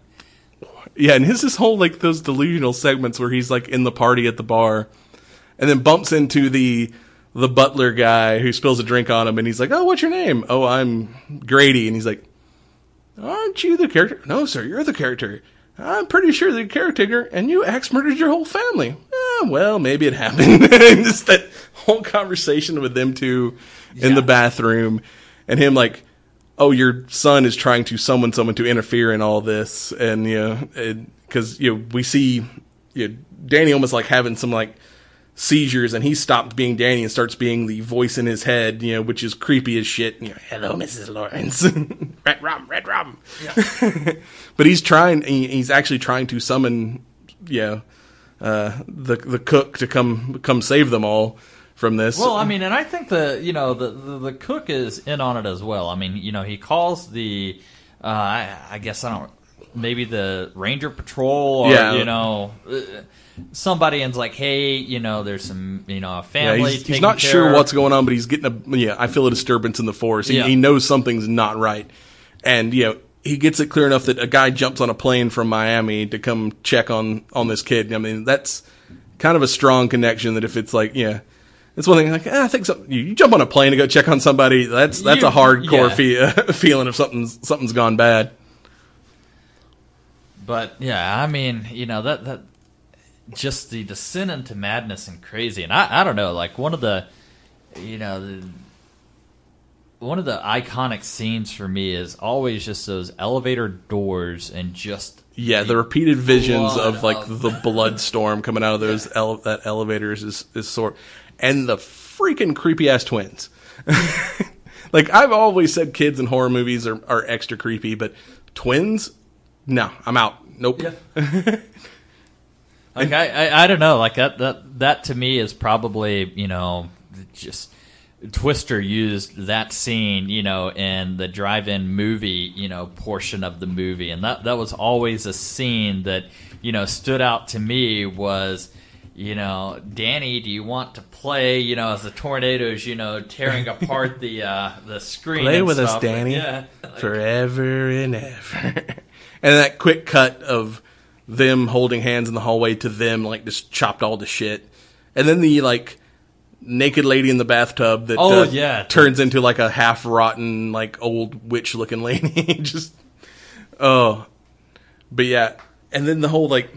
Speaker 2: and his this whole like those delusional segments where he's like in the party at the bar and then bumps into the butler guy who spills a drink on him, and he's like, oh, what's your name? Oh, I'm Grady. And he's like, aren't you the character? No, sir, you're the character. I'm pretty sure the caretaker, and you axe-murdered your whole family. Well, maybe it happened. Just that whole conversation with them two in the bathroom, and him like, oh, your son is trying to summon someone to interfere in all this. And, because, we see Danny almost like having some like seizures, and he stopped being Danny and starts being the voice in his head, which is creepy as shit. Hello, Mrs. Lawrence. Red rum. Yeah. But he's actually trying to summon, the cook to come save them all from this.
Speaker 3: Well, I mean, and I think the cook is in on it as well. I mean, he calls the I guess I don't. Maybe the Ranger Patrol, or somebody and's like, hey, there's some, a family.
Speaker 2: He's not sure what's going on, but he's getting I feel a disturbance in the force. He knows something's not right, and he gets it clear enough that a guy jumps on a plane from Miami to come check on this kid. I mean, that's kind of a strong connection. That if it's like, it's one thing. Like, I think you jump on a plane to go check on somebody. That's a hardcore feeling if something's gone bad.
Speaker 3: But I mean, that just the descent into madness and crazy, and I don't know, like one of the iconic scenes for me is always just those elevator doors and just
Speaker 2: the repeated visions of like the blood storm coming out of those that elevators is sort, and the freaking creepy ass twins. Like I've always said, kids in horror movies are extra creepy, but twins. No, I'm out. Nope. Yeah.
Speaker 3: Like I don't know. Like that to me is probably just Twister used that scene in the drive-in movie portion of the movie, and that was always a scene that stood out to me was Danny, do you want to play as the tornadoes tearing apart the screen?
Speaker 2: Play
Speaker 3: and
Speaker 2: with
Speaker 3: stuff.
Speaker 2: us, Danny,
Speaker 3: like,
Speaker 2: forever and ever. And that quick cut of them holding hands in the hallway to them like just chopped all to shit. And then the like naked lady in the bathtub that turns into like a half rotten like old witch looking lady. Just but yeah. And then the whole like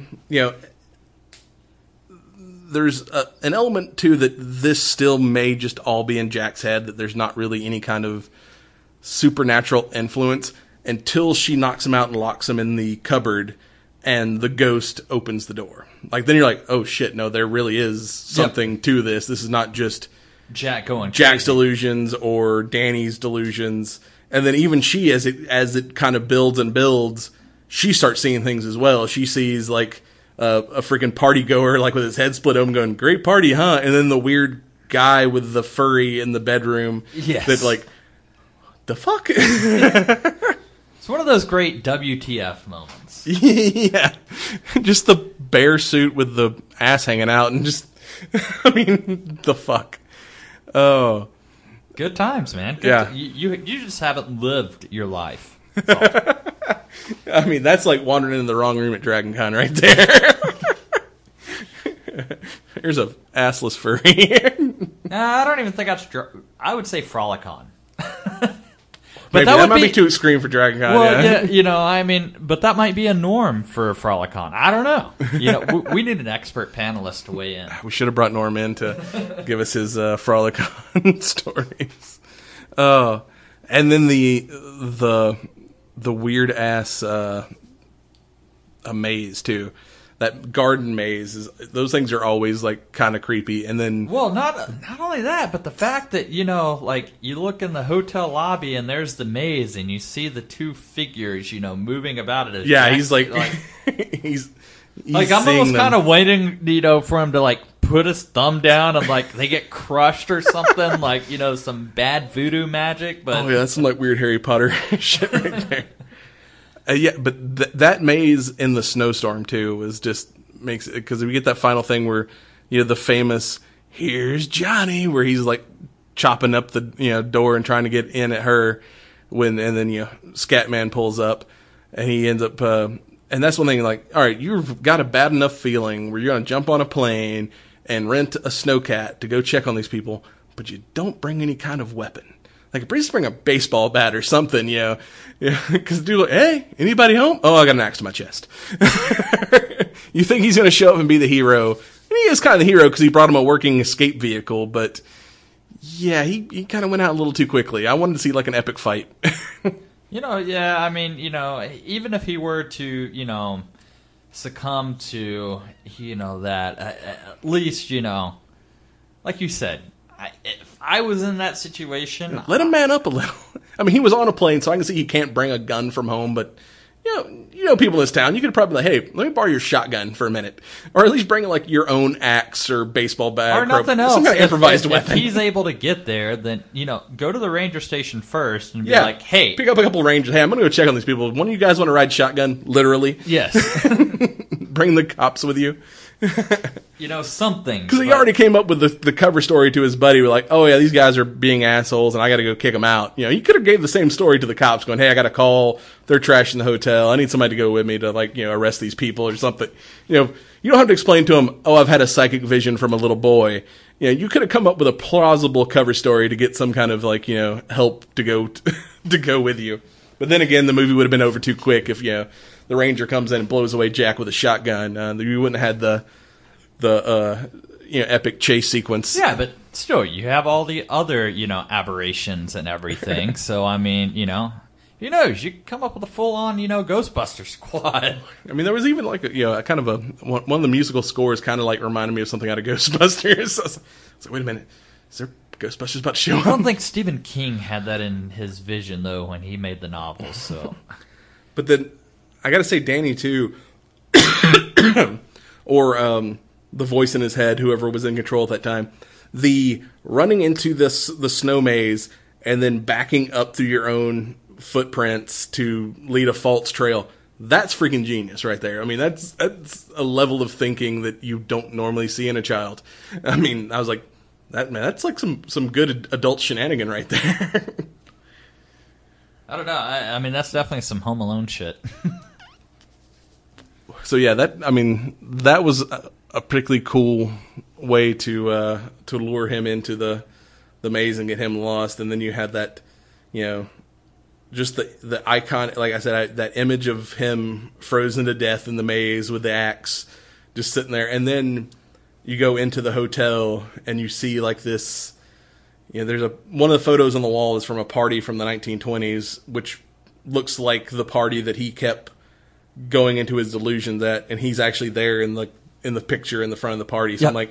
Speaker 2: there's an element too that this still may just all be in Jack's head, that there's not really any kind of supernatural influence until she knocks him out and locks him in the cupboard, and the ghost opens the door. Like then you're like, oh shit, no, there really is something to this. This is not just
Speaker 3: Jack's
Speaker 2: delusions or Danny's delusions. And then even she, as it kind of builds and builds, she starts seeing things as well. She sees like a freaking party goer, like with his head split open, going, "Great party, huh?" And then the weird guy with the furry in the bedroom.
Speaker 3: Yes.
Speaker 2: That like, the fuck.
Speaker 3: It's one of those great WTF moments.
Speaker 2: Yeah. Just the bear suit with the ass hanging out and just, I mean, the fuck. Oh.
Speaker 3: Good times, man. You just haven't lived your life.
Speaker 2: I mean, that's like wandering into the wrong room at Dragon Con right there. Here's a assless furry.
Speaker 3: I don't even think I would say Frolicon.
Speaker 2: But that might be too extreme for Dragon Con.
Speaker 3: Well, I mean, but that might be a norm for Frolicon. I don't know. We need an expert panelist to weigh in.
Speaker 2: We should have brought Norm in to give us his Frolicon stories. And then the weird ass a maze too. That garden maze those things are always like kind of creepy. And then
Speaker 3: not only that, but the fact that like you look in the hotel lobby and there's the maze and you see the two figures moving about it.
Speaker 2: He's like he's
Speaker 3: like I'm almost kind of waiting for him to like put his thumb down and like they get crushed or something, like some bad voodoo magic. But
Speaker 2: that's some like weird Harry Potter shit right there. But that maze in the snowstorm too is just makes it, because we get that final thing where the famous "Here's Johnny," where he's like chopping up the door and trying to get in at her, and then Scatman pulls up and he ends up and that's one thing, like, all right, you've got a bad enough feeling where you're gonna jump on a plane and rent a snowcat to go check on these people, but you don't bring any kind of weapon. Like, please bring a baseball bat or something, because dude, like, hey, anybody home? Oh, I got an axe to my chest. You think he's going to show up and be the hero? And he is kind of the hero because he brought him a working escape vehicle, but yeah, he kind of went out a little too quickly. I wanted to see like an epic fight.
Speaker 3: I mean, even if he were to, succumb to, that, at least, like you said, if I was in that situation,
Speaker 2: let him man up a little. I mean, he was on a plane, so I can see he can't bring a gun from home, but you know people in this town. You could probably be like, hey, let me borrow your shotgun for a minute, or at least bring like your own axe or baseball bat
Speaker 3: or nothing else.
Speaker 2: some kind of improvised
Speaker 3: if
Speaker 2: weapon.
Speaker 3: If he's able to get there, then go to the ranger station first and be like, hey,
Speaker 2: pick up a couple of rangers. Hey, I'm going to go check on these people. One of you guys want to ride shotgun? Literally,
Speaker 3: yes,
Speaker 2: bring the cops with you.
Speaker 3: Something.
Speaker 2: Because he already came up with the cover story to his buddy. We're like, oh yeah, these guys are being assholes, and I got to go kick them out. He could have gave the same story to the cops, going, hey, I got a call. They're trashing the hotel. I need somebody to go with me to arrest these people or something. You don't have to explain to them, oh, I've had a psychic vision from a little boy. You could have come up with a plausible cover story to get some kind of help to go to go with you. But then again, the movie would have been over too quick if the ranger comes in and blows away Jack with a shotgun. You wouldn't have had the epic chase sequence.
Speaker 3: Yeah, but still, you have all the other aberrations and everything. So I mean, who knows? You could come up with a full-on Ghostbuster squad.
Speaker 2: I mean, there was even like a kind of one of the musical scores kind of like reminded me of something out of Ghostbusters. So I was like, wait a minute, is there Ghostbusters about to show up?
Speaker 3: I don't think Stephen King had that in his vision though when he made the novel. So,
Speaker 2: but then I got to say, Danny too, or the voice in his head, whoever was in control at that time, the running into the snow maze and then backing up through your own footprints to lead a false trail. That's freaking genius right there. I mean, that's a level of thinking that you don't normally see in a child. I mean, I was like, that's like some good adult shenanigan right there.
Speaker 3: I don't know. I mean, that's definitely some Home Alone shit.
Speaker 2: So yeah, that was a particularly cool way to lure him into the maze and get him lost. And then you have that, just the icon, like I said, that image of him frozen to death in the maze with the axe, just sitting there. And then you go into the hotel and you see like this, there's one of the photos on the wall is from a party from the 1920s, which looks like the party that he kept going into his delusions at, and he's actually there in the picture in the front of the party. So yep. I'm like,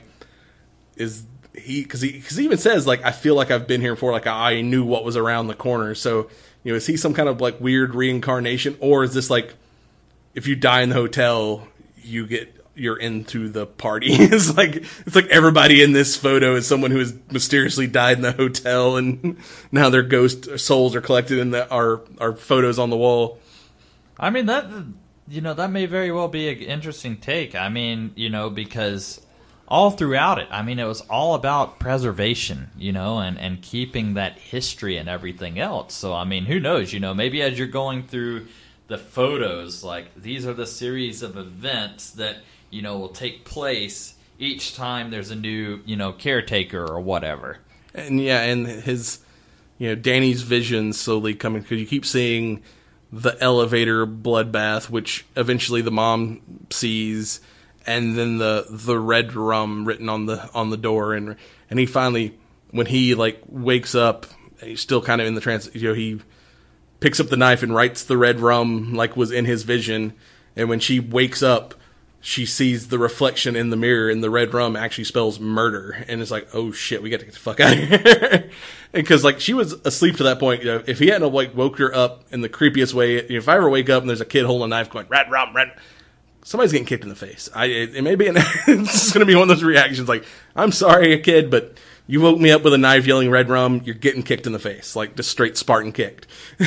Speaker 2: is he? Because he even says like, I feel like I've been here before. Like I knew what was around the corner. So is he some kind of like weird reincarnation, or is this like, if you die in the hotel, you're into the party? It's like everybody in this photo is someone who has mysteriously died in the hotel, and now their ghost souls are collected in our photos on the wall.
Speaker 3: I mean that. That may very well be an interesting take. I mean, because all throughout it, I mean, it was all about preservation, and keeping that history and everything else. So, I mean, who knows, maybe as you're going through the photos, like, these are the series of events that, will take place each time there's a new, caretaker or whatever.
Speaker 2: And, yeah, and his, Danny's vision slowly coming, because you keep seeing the elevator bloodbath, which eventually the mom sees, and then the red rum written on the door, and he finally, when he like wakes up, he's still kind of in the trance. He picks up the knife and writes the red rum like was in his vision, and when she wakes up, she sees the reflection in the mirror, and the red rum actually spells murder, and it's like, oh shit, we got to get the fuck out of here. Because like she was asleep to that point. If he hadn't like woke her up in the creepiest way, if I ever wake up and there's a kid holding a knife going red rum, somebody's getting kicked in the face. It may be it's going to be one of those reactions like, I'm sorry, kid, but you woke me up with a knife yelling red rum, you're getting kicked in the face, like just straight Spartan kicked.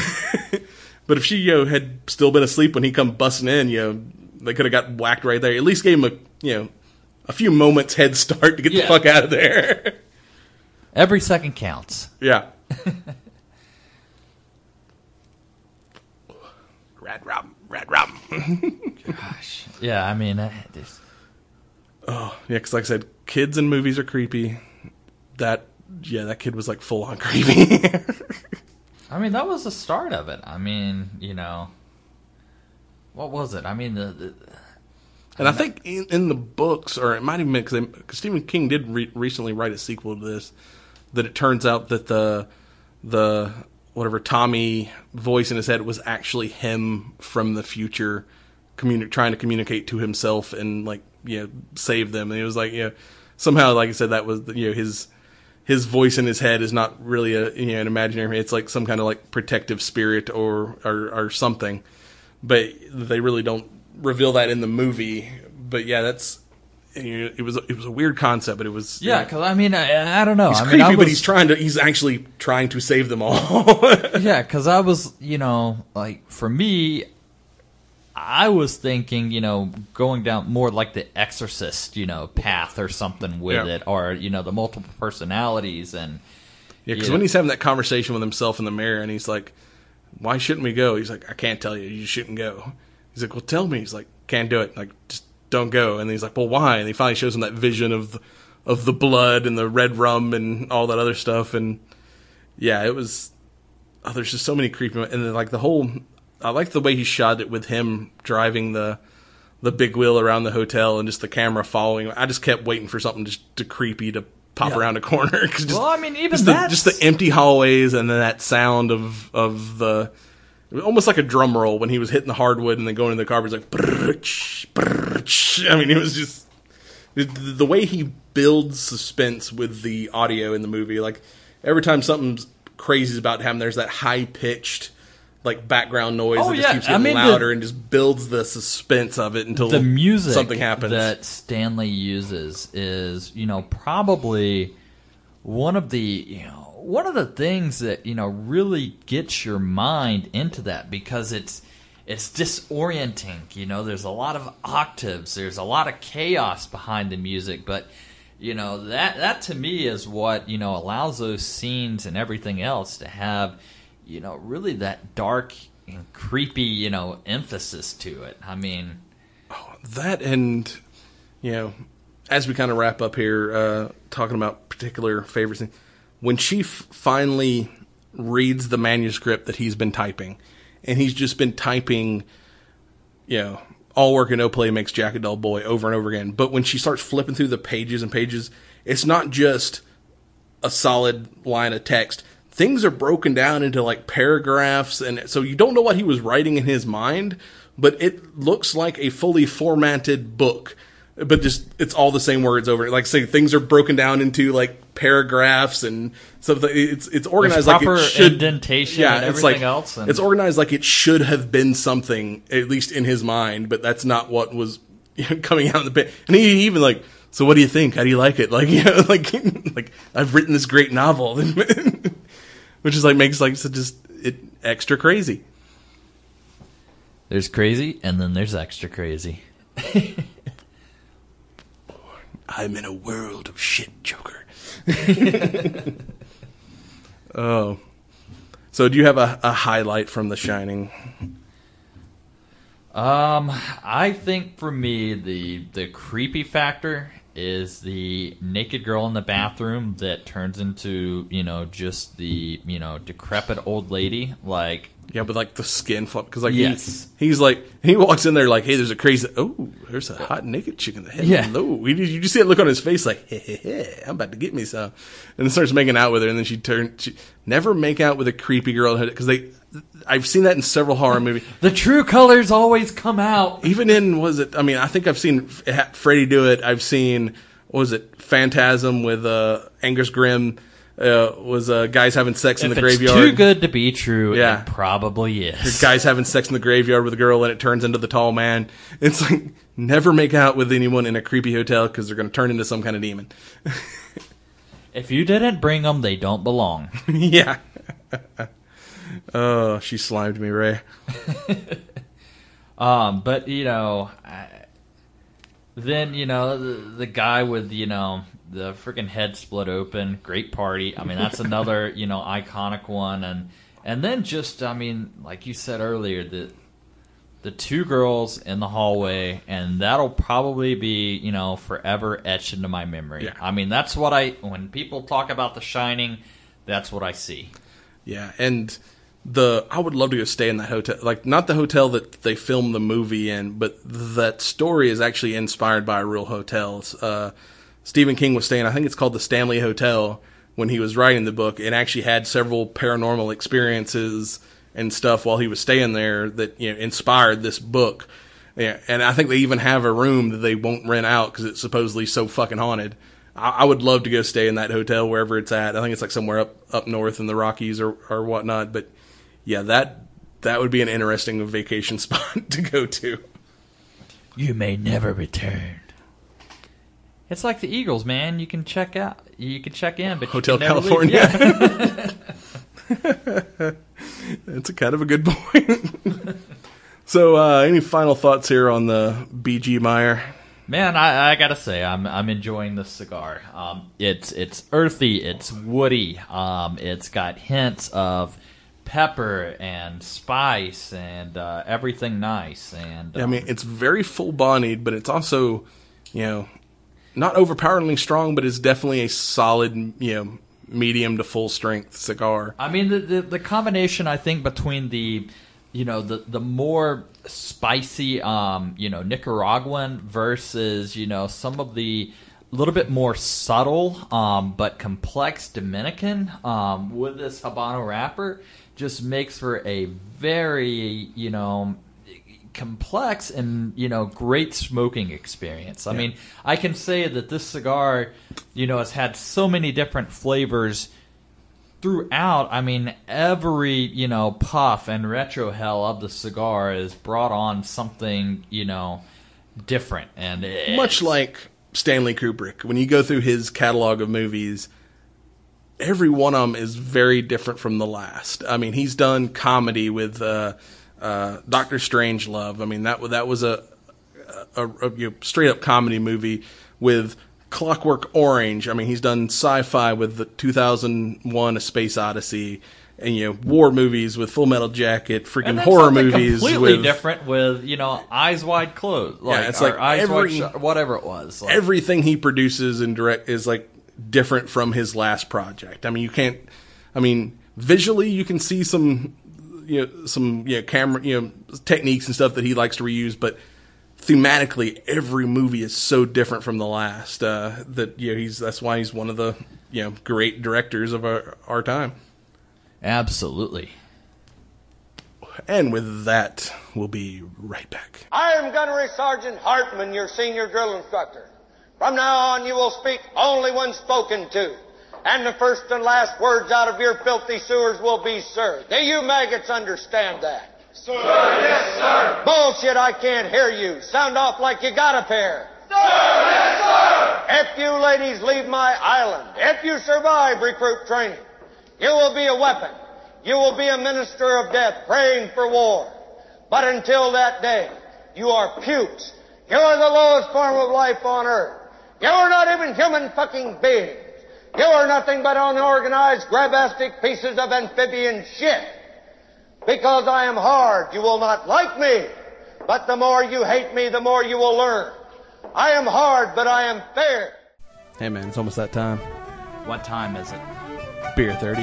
Speaker 2: But if she had still been asleep when he come busting in, they could have got whacked right there. At least gave him a few moments head start to get the fuck out of there.
Speaker 3: Every second counts.
Speaker 2: Yeah. Red rum.
Speaker 3: Gosh. Yeah, I mean,
Speaker 2: oh yeah, because like I said, kids in movies are creepy. That kid was like full on creepy.
Speaker 3: I mean, that was the start of it. I mean, what was it? I mean,
Speaker 2: and I think in the books, or it might have been because Stephen King did recently write a sequel to this, that it turns out that the whatever Tommy voice in his head was actually him from the future, trying to communicate to himself and like save them. And it was like somehow, like I said, that was his voice in his head is not really an imaginary. It's like some kind of like protective spirit or something. but they really don't reveal that in the movie. But yeah, it was a weird concept, but it was
Speaker 3: because I mean, I don't know.
Speaker 2: He's
Speaker 3: I mean,
Speaker 2: creepy, but he's actually trying to save them all.
Speaker 3: Yeah, because I was, like for me, I was thinking, going down more like the Exorcist, path or something with it, or the multiple personalities and.
Speaker 2: Yeah, because when he's having that conversation with himself in the mirror, and he's like, "Why shouldn't we go?" He's like, "I can't tell you. You shouldn't go." He's like, "Well, tell me." He's like, "Can't do it. Like, just don't go." And he's like, "Well, why?" And he finally shows him that vision of the blood and the red rum and all that other stuff. And yeah, it was. Oh, there's just so many creepy, and then like I like the way he shot it with him driving the big wheel around the hotel and just the camera following. I just kept waiting for something just to creepy to pop around a corner.
Speaker 3: Well, I mean, even
Speaker 2: just the empty hallways and then that sound of the almost like a drum roll when he was hitting the hardwood and then going into the car. It was like, brrrch, brrrch. I mean, it was just the way he builds suspense with the audio in the movie. Like every time something crazy is about to happen, there's that high pitched like background noise that just keeps getting louder and just builds the suspense of it until
Speaker 3: the music
Speaker 2: something happens.
Speaker 3: That Stanley uses is, probably one of the things that, really gets your mind into that because it's disorienting. There's a lot of octaves, there's a lot of chaos behind the music, but that to me is what, allows those scenes and everything else to have really that dark and creepy, emphasis to it. I mean...
Speaker 2: that and, as we kind of wrap up here, talking about particular favorites, when she finally reads the manuscript that he's been typing, and he's just been typing, all work and no play makes Jack a dull boy over and over again. But when she starts flipping through the pages and pages, it's not just a solid line of text. Things are broken down into like paragraphs, and so you don't know what he was writing in his mind, but it looks like a fully formatted book. But just it's all the same words over. Like say things are broken down into like paragraphs and something. It's organized like it should.
Speaker 3: Indentation and everything else.
Speaker 2: It's organized like it should have been something, at least in his mind. But that's not what was coming out of the page. And he even like, so what do you think? How do you like it? Like like I've written this great novel. Which is like makes like just it extra crazy.
Speaker 3: There's crazy, and then there's extra crazy.
Speaker 2: I'm in a world of shit, Joker. Oh, so do you have a highlight from The Shining?
Speaker 3: I think for me the creepy factor is the naked girl in the bathroom that turns into, just the, decrepit old lady. Like,
Speaker 2: yeah, but like the skin flip. Because like,
Speaker 3: yes.
Speaker 2: he's like, he walks in there like, hey, there's a crazy, there's a hot naked chick in the head.
Speaker 3: Yeah.
Speaker 2: Hello. You just see that look on his face like, hey, I'm about to get me some. And then starts making out with her. And then she never make out with a creepy girl. Because I've seen that in several horror movies.
Speaker 3: The true colors always come out.
Speaker 2: Even in, I think I've seen Freddy do it. I've seen, Phantasm with Angus Grimm. Was guys having sex in the graveyard.
Speaker 3: If it's too good to be true,
Speaker 2: yeah.
Speaker 3: It probably is.
Speaker 2: Guys having sex in the graveyard with a girl and it turns into the tall man. It's like, never make out with anyone in a creepy hotel because they're going to turn into some kind of demon.
Speaker 3: If you didn't bring them, they don't belong.
Speaker 2: Yeah. Oh, she slimed me, Ray.
Speaker 3: But, then, the guy with, the freaking head split open, great party. I mean, that's another, iconic one. And then just, like you said earlier, the two girls in the hallway, and that'll probably be, forever etched into my memory.
Speaker 2: Yeah.
Speaker 3: I mean, that's what when people talk about The Shining, that's what I see.
Speaker 2: Yeah, and I would love to go stay in that hotel. Like, not the hotel that they filmed the movie in, but that story is actually inspired by a real hotel. Stephen King was staying, I think it's called the Stanley Hotel, when he was writing the book, and actually had several paranormal experiences and stuff while he was staying there that inspired this book. Yeah, and I think they even have a room that they won't rent out because it's supposedly so fucking haunted. I would love to go stay in that hotel wherever it's at. I think it's like somewhere up north in the Rockies or whatnot. But yeah, that would be an interesting vacation spot to go to.
Speaker 3: You may never return. It's like the Eagles, man. You can check out. You can check in, but
Speaker 2: Hotel
Speaker 3: you can never
Speaker 2: California.
Speaker 3: Leave. Yeah.
Speaker 2: That's a kind of a good point. So, any final thoughts here on the BG Meyer?
Speaker 3: Man, I gotta say, I'm enjoying this cigar. It's earthy, it's woody. It's got hints of pepper and spice and everything nice. And
Speaker 2: I mean, it's very full-bodied, but it's also, not overpoweringly strong, but it's definitely a solid, medium to full strength cigar.
Speaker 3: I mean, the combination, I think, between the more spicy, Nicaraguan versus, some of the little bit more subtle, but complex Dominican, with this Habano wrapper just makes for a very, complex and, great smoking experience. I mean, I can say that this cigar, has had so many different flavors throughout. I mean, every, puff and retro hell of the cigar is brought on something, different. And
Speaker 2: much like Stanley Kubrick, when you go through his catalog of movies, every one of them is very different from the last. I mean, he's done comedy with Dr. Strangelove. I mean, that was a straight up comedy movie with Clockwork Orange. I mean, he's done sci-fi with the 2001: A Space Odyssey, and war movies with Full Metal Jacket, freaking horror movies
Speaker 3: completely
Speaker 2: with
Speaker 3: different with Eyes Wide Closed,
Speaker 2: it's like
Speaker 3: Eyes Wide Shut, whatever it was. Like,
Speaker 2: everything he produces and direct is like different from his last project. I mean, you can't. I mean, visually you can see some camera techniques and stuff that he likes to reuse, but thematically every movie is so different from the last that's why he's one of the great directors of our time.
Speaker 3: Absolutely.
Speaker 2: And with that, we'll be right back.
Speaker 6: I am Gunnery Sergeant Hartman, your senior drill instructor. From now on, you will speak only when spoken to. And the first and last words out of your filthy sewers will be, sir. Do you maggots understand that?
Speaker 4: Sir, yes, sir.
Speaker 6: Bullshit, I can't hear you. Sound off like you got a pair.
Speaker 4: Sir, yes, sir.
Speaker 6: If you ladies leave my island, if you survive recruit training, you will be a weapon. You will be a minister of death praying for war. But until that day, you are pukes. You are the lowest form of life on earth. You are not even human fucking beings. You are nothing but unorganized, grabastic pieces of amphibian shit. Because I am hard, you will not like me. But the more you hate me, the more you will learn. I am hard, but I am fair.
Speaker 2: Hey man, it's almost that time.
Speaker 3: What time is it?
Speaker 2: Beer 30.
Speaker 4: The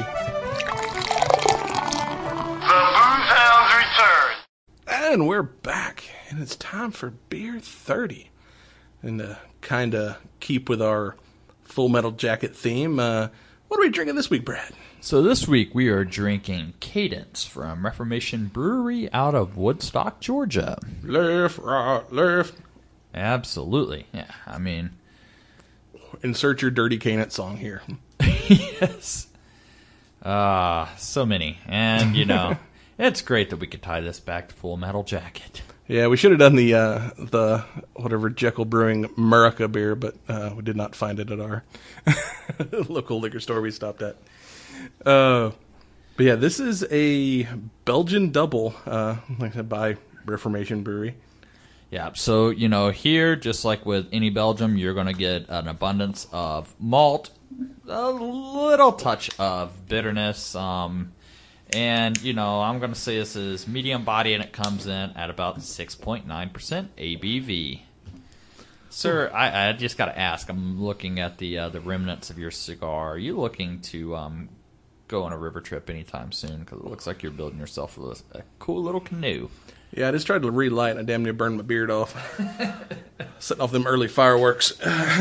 Speaker 4: Booze Hounds return.
Speaker 2: And we're back, and it's time for Beer 30. And to kind of keep with our Full Metal Jacket theme, what are we drinking this week, Brad?
Speaker 3: So this week we are drinking Cadence from Reformation Brewery out of Woodstock, Georgia.
Speaker 2: Left, right, left.
Speaker 3: Absolutely. Yeah, I mean...
Speaker 2: Insert your Dirty Canet song here.
Speaker 3: Yes. So many. And, it's great that we could tie this back to Full Metal Jacket.
Speaker 2: Yeah, we should have done the whatever Jekyll Brewing Murica beer, but we did not find it at our local liquor store we stopped at. But yeah, this is a Belgian double, like I said, by Reformation Brewery.
Speaker 3: Yeah, so, here, just like with any Belgium, you're going to get an abundance of malt, a little touch of bitterness, and, I'm going to say this is medium body, and it comes in at about 6.9% ABV. Sir, I just got to ask, I'm looking at the remnants of your cigar. Are you looking to go on a river trip anytime soon? Because it looks like you're building yourself a cool little canoe.
Speaker 2: Yeah, I just tried to relight and I damn near burned my beard off. Setting off them early fireworks.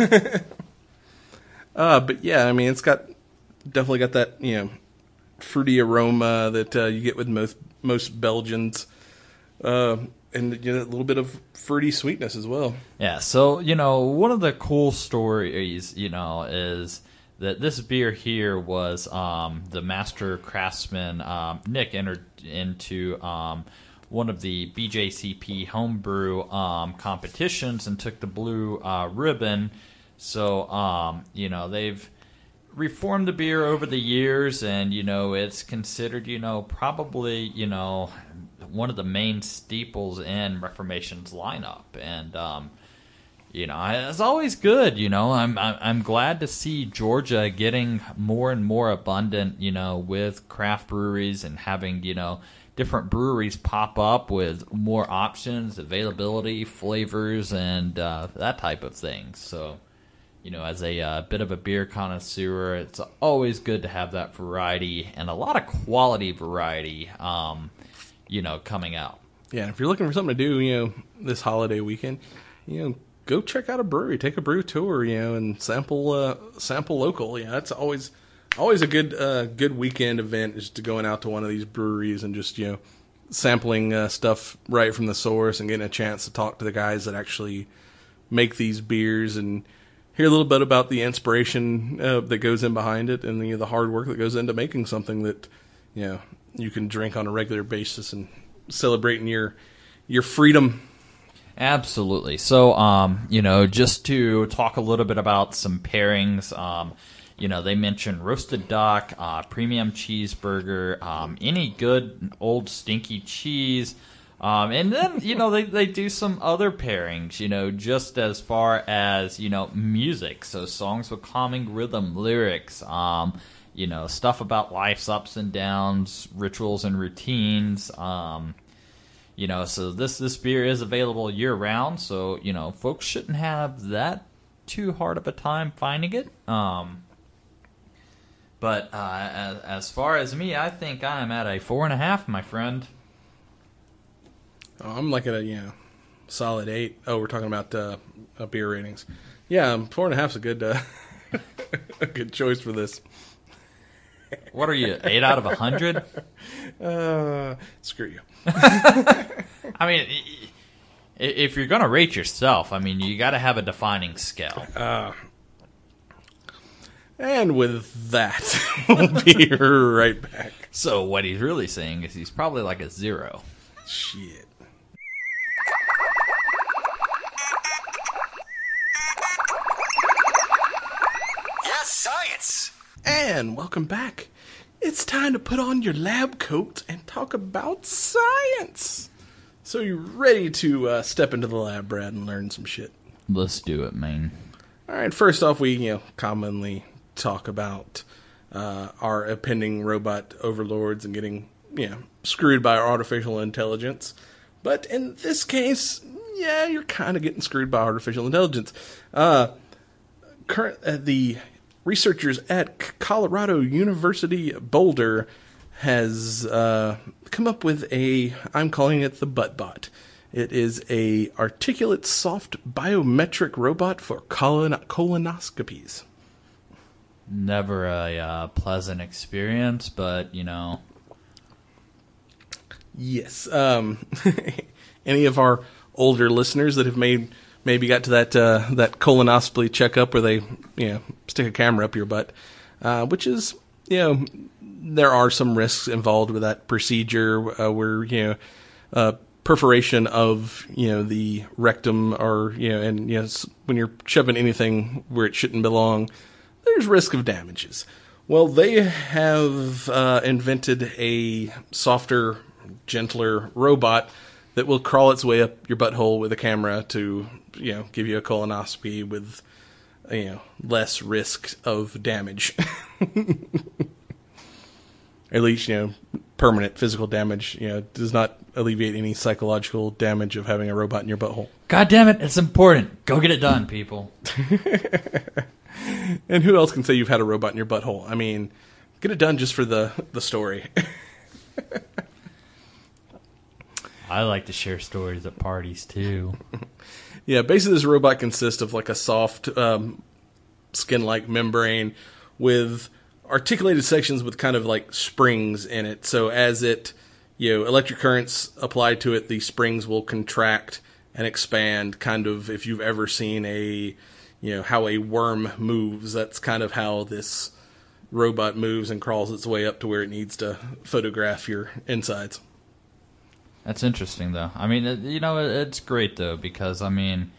Speaker 2: But yeah, I mean, it's definitely got that, fruity aroma that you get with most Belgians. And a little bit of fruity sweetness as well.
Speaker 3: Yeah, so, one of the cool stories, is that this beer here was the master craftsman Nick entered into one of the BJCP homebrew competitions and took the blue ribbon. So, they've reformed the beer over the years, and, it's considered, probably, one of the main staples in Reformation's lineup. And, it's always good, I'm glad to see Georgia getting more and more abundant, with craft breweries and having, different breweries pop up with more options, availability, flavors, and that type of thing. So, as a bit of a beer connoisseur, it's always good to have that variety and a lot of quality variety, coming out.
Speaker 2: Yeah, and if you're looking for something to do, this holiday weekend, go check out a brewery, take a brew tour, and sample local. Yeah, that's always a good weekend event, is to going out to one of these breweries and just sampling stuff right from the source and getting a chance to talk to the guys that actually make these beers and hear a little bit about the inspiration that goes in behind it, and the hard work that goes into making something that you can drink on a regular basis and celebrating your freedom.
Speaker 3: Absolutely. So, just to talk a little bit about some pairings, they mentioned roasted duck, premium cheeseburger, any good old stinky cheese. And then, they do some other pairings, just as far as, music. So songs with calming rhythm, lyrics, stuff about life's ups and downs, rituals and routines. So this beer is available year round. So, folks shouldn't have that too hard of a time finding it. But as far as me, I think I am at a 4.5, my friend.
Speaker 2: Oh, I'm like at a solid 8. Oh, we're talking about beer ratings. Yeah, 4.5 is a good a good choice for this.
Speaker 3: What are you, 8 out of 100?
Speaker 2: Screw you.
Speaker 3: I mean, if you're going to rate yourself, you got to have a defining scale.
Speaker 2: And with that, we'll be right back.
Speaker 3: So what he's really saying is he's probably like a 0.
Speaker 2: Shit.
Speaker 5: Yes, science!
Speaker 2: And welcome back. It's time to put on your lab coat and talk about science. So you ready to step into the lab, Brad, and learn some shit?
Speaker 3: Let's do it, man.
Speaker 2: All right, first off, we commonly talk about our impending robot overlords and getting screwed by our artificial intelligence. But in this case, you're kind of getting screwed by artificial intelligence. The researchers at Colorado University Boulder has come up with I'm calling it the ButtBot. It is a articulate soft biometric robot for colonoscopies.
Speaker 3: Never a pleasant experience, but
Speaker 2: Yes. Any of our older listeners that have maybe got to that colonoscopy checkup where they stick a camera up your butt, which is there are some risks involved with that procedure where perforation of the rectum or and when you're shoving anything where it shouldn't belong, there's risk of damages. Well, they have invented a softer, gentler robot that will crawl its way up your butthole with a camera to give you a colonoscopy with less risk of damage. At least permanent physical damage does not alleviate any psychological damage of having a robot in your butthole.
Speaker 3: God damn it, it's important. Go get it done, people.
Speaker 2: And who else can say you've had a robot in your butthole? I mean, get it done just for the story.
Speaker 3: I like to share stories at parties, too.
Speaker 2: Yeah, basically this robot consists of like a soft skin-like membrane with articulated sections with kind of like springs in it. So as it, electric currents applied to it, the springs will contract and expand, kind of if you've ever seen a, how a worm moves. That's kind of how this robot moves and crawls its way up to where it needs to photograph your insides.
Speaker 3: That's interesting, though. I mean, it's great, though, because, I mean,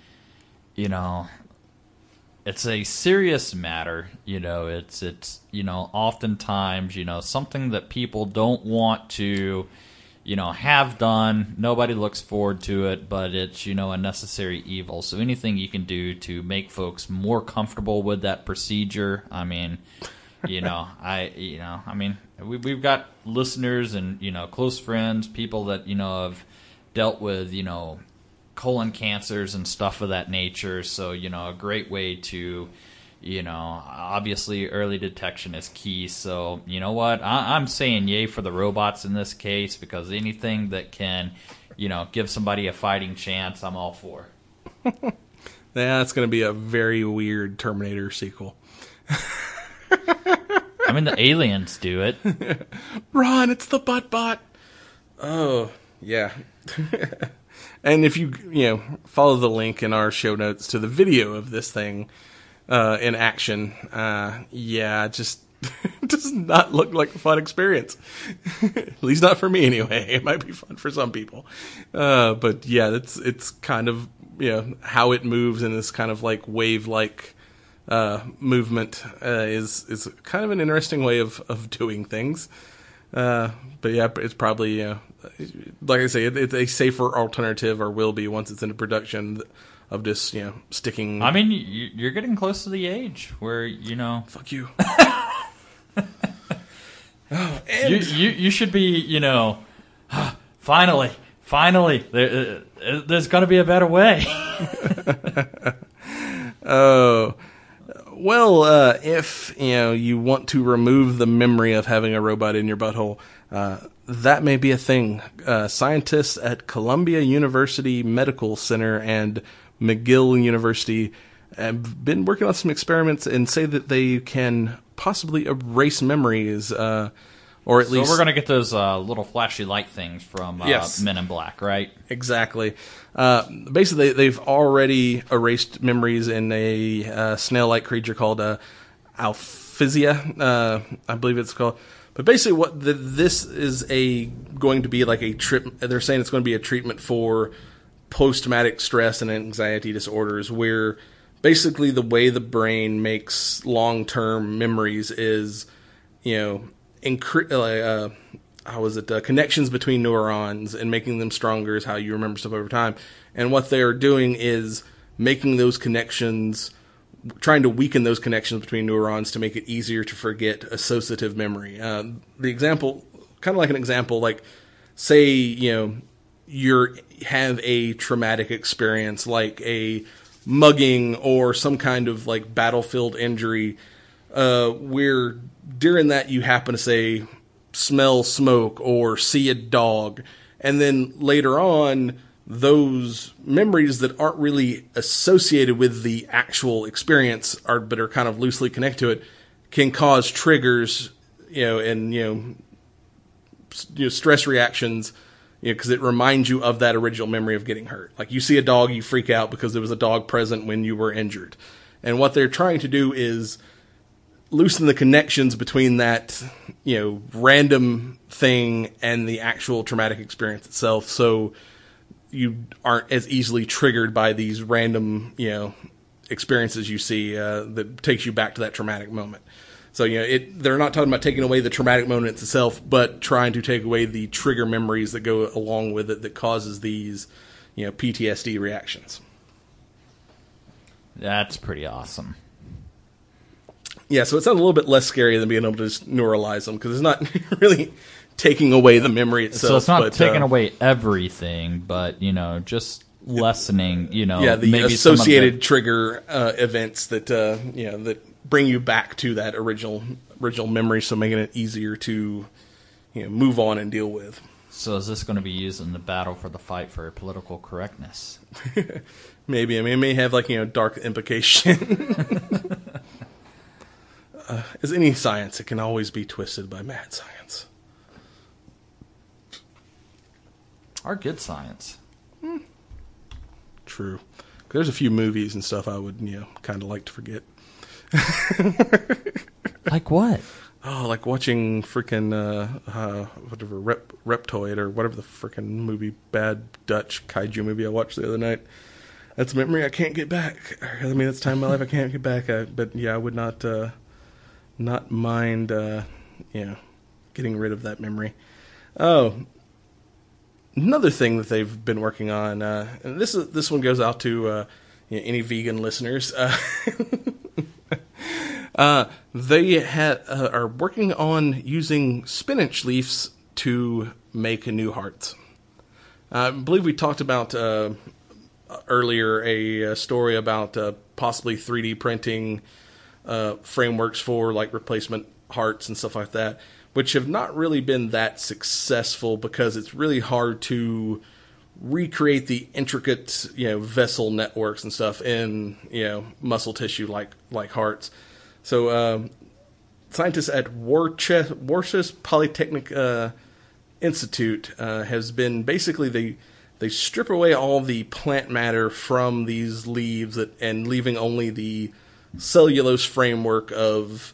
Speaker 3: it's a serious matter. It's oftentimes, something that people don't want to, have done. Nobody looks forward to it, but it's, a necessary evil. So anything you can do to make folks more comfortable with that procedure, I mean... we've got listeners and, close friends, people that, have dealt with, colon cancers and stuff of that nature. So, a great way to, obviously early detection is key. So, you know what? I'm saying yay for the robots in this case, because anything that can, give somebody a fighting chance, I'm all for.
Speaker 2: Yeah, it's going to be a very weird Terminator sequel.
Speaker 3: I mean, the aliens do it.
Speaker 2: Run, it's the butt. Oh, yeah. And if you, follow the link in our show notes to the video of this thing in action, it just does not look like a fun experience. At least not for me anyway. It might be fun for some people. But yeah, it's kind of, how it moves in this kind of like wave-like movement is kind of an interesting way of doing things. But yeah, it's probably, like I say, it's a safer alternative, or will be once it's into production, of just, sticking.
Speaker 3: I mean, you're getting close to the age where,
Speaker 2: Fuck you.
Speaker 3: You should be, finally, there's going to be a better way.
Speaker 2: Oh. Well, if, you want to remove the memory of having a robot in your butthole, that may be a thing. Scientists at Columbia University Medical Center and McGill University have been working on some experiments and say that they can possibly erase memories, or at least...
Speaker 3: So we're going to get those little flashy light things from
Speaker 2: Yes.
Speaker 3: Men in Black, right?
Speaker 2: Exactly. Basically, they've already erased memories in a snail-like creature called Alphisia, I believe it's called. But basically, what this is going to be like a trip. They're saying it's going to be a treatment for post-traumatic stress and anxiety disorders, where basically the way the brain makes long-term memories is, connections between neurons and making them stronger is how you remember stuff over time. And what they're doing is making those connections, trying to weaken those connections between neurons to make it easier to forget associative memory. The example, kind of like an example, like say, you have a traumatic experience like a mugging or some kind of like battlefield injury, where during that you happen to say, smell smoke or see a dog, and then later on those memories that aren't really associated with the actual experience but are kind of loosely connected to it can cause triggers, and stress reactions, because it reminds you of that original memory of getting hurt. Like you see a dog, you freak out because there was a dog present when you were injured. And what they're trying to do is loosen the connections between that, random thing and the actual traumatic experience itself, so you aren't as easily triggered by these random, experiences you see that takes you back to that traumatic moment. So, they're not talking about taking away the traumatic moment itself, but trying to take away the trigger memories that go along with it that causes these, PTSD reactions.
Speaker 3: That's pretty awesome.
Speaker 2: Yeah, so it sounds a little bit less scary than being able to just neuralize them, because it's not really taking away the memory itself.
Speaker 3: So it's not taking away everything, but, just lessening,
Speaker 2: the
Speaker 3: maybe
Speaker 2: associated trigger events that, that bring you back to that original memory, so making it easier to, move on and deal with.
Speaker 3: So is this going to be used in the battle for the fight for political correctness?
Speaker 2: Maybe. I mean, it may have, dark implication. As any science, it can always be twisted by mad science.
Speaker 3: Or good science.
Speaker 2: True. There's a few movies and stuff I would, kind of like to forget.
Speaker 3: Like what?
Speaker 2: Oh, like watching freaking whatever Reptoid or whatever the freaking movie, bad Dutch kaiju movie I watched the other night. That's a memory I can't get back. I mean, that's time in my life I can't get back. But yeah, I would not mind getting rid of that memory. Oh, another thing that they've been working on, and this one goes out to any vegan listeners. They are working on using spinach leaves to make new hearts. I believe we talked about earlier a story about possibly 3D printing frameworks for like replacement hearts and stuff like that, which have not really been that successful because it's really hard to recreate the intricate vessel networks and stuff in muscle tissue like hearts. So scientists at Worcester Polytechnic Institute has been basically they strip away all the plant matter from these leaves and leaving only the cellulose framework of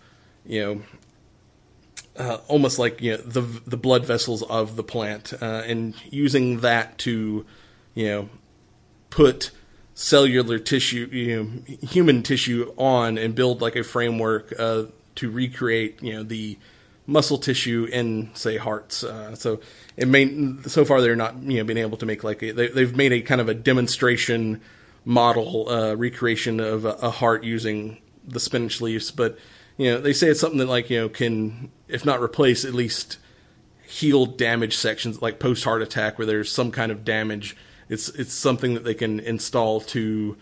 Speaker 2: almost like the blood vessels of the plant, and using that to put cellular tissue, human tissue on and build like a framework to recreate the muscle tissue in say hearts. So far they're not being able to make like they've made a kind of a demonstration model recreation of a heart using the spinach leaves, but they say it's something that like can, if not replace, at least heal damaged sections like post heart attack where there's some kind of damage. It's something that they can install to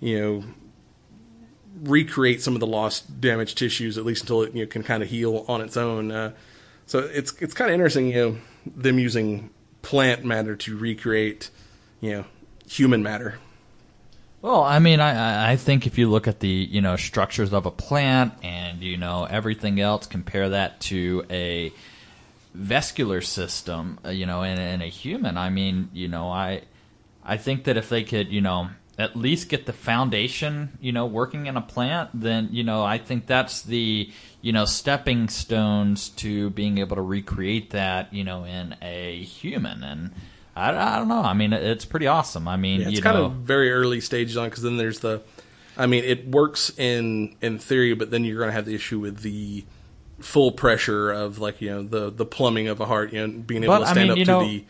Speaker 2: recreate some of the lost damaged tissues, at least until it can kind of heal on its own. So it's kind of interesting them using plant matter to recreate human matter.
Speaker 3: Well, I mean, I think if you look at the, structures of a plant and, everything else, compare that to a vascular system, in a human, I mean, I think that if they could, at least get the foundation, working in a plant, then, I think that's the, stepping stones to being able to recreate that, in a human. And I don't know. I mean, it's pretty awesome. I mean,
Speaker 2: it's kind of very early stages on, because then there's it works in theory, but then you're going to have the issue with the full pressure of like, the plumbing of a heart, being able to stand up to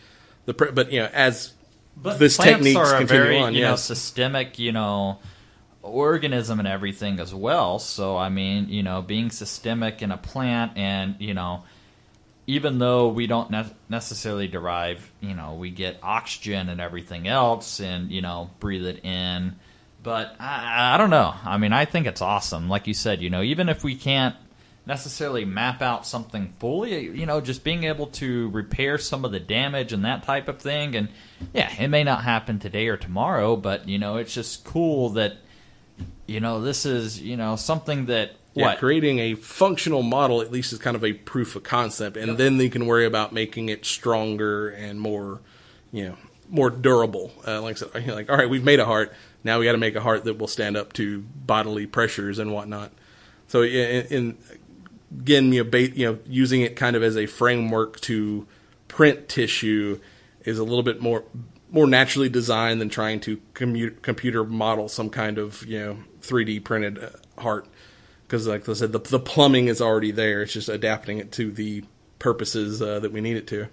Speaker 3: but
Speaker 2: this techniques
Speaker 3: are a
Speaker 2: continue
Speaker 3: very,
Speaker 2: on,
Speaker 3: systemic, organism and everything as well. So, I mean, being systemic in a plant and, even though we don't necessarily derive, we get oxygen and everything else and, breathe it in. But I don't know. I mean, I think it's awesome. Like you said, even if we can't necessarily map out something fully, just being able to repair some of the damage and that type of thing. And, yeah, it may not happen today or tomorrow, but, it's just cool that, this is, something that,
Speaker 2: creating a functional model at least is kind of a proof of concept, and then they can worry about making it stronger and more, more durable. Like I said, like, all right, we've made a heart. Now we got to make a heart that will stand up to bodily pressures and whatnot. So, again, using it kind of as a framework to print tissue is a little bit more naturally designed than trying to computer model some kind of 3D printed heart. Because, like I said, the plumbing is already there. It's just adapting it to the purposes that we need it to.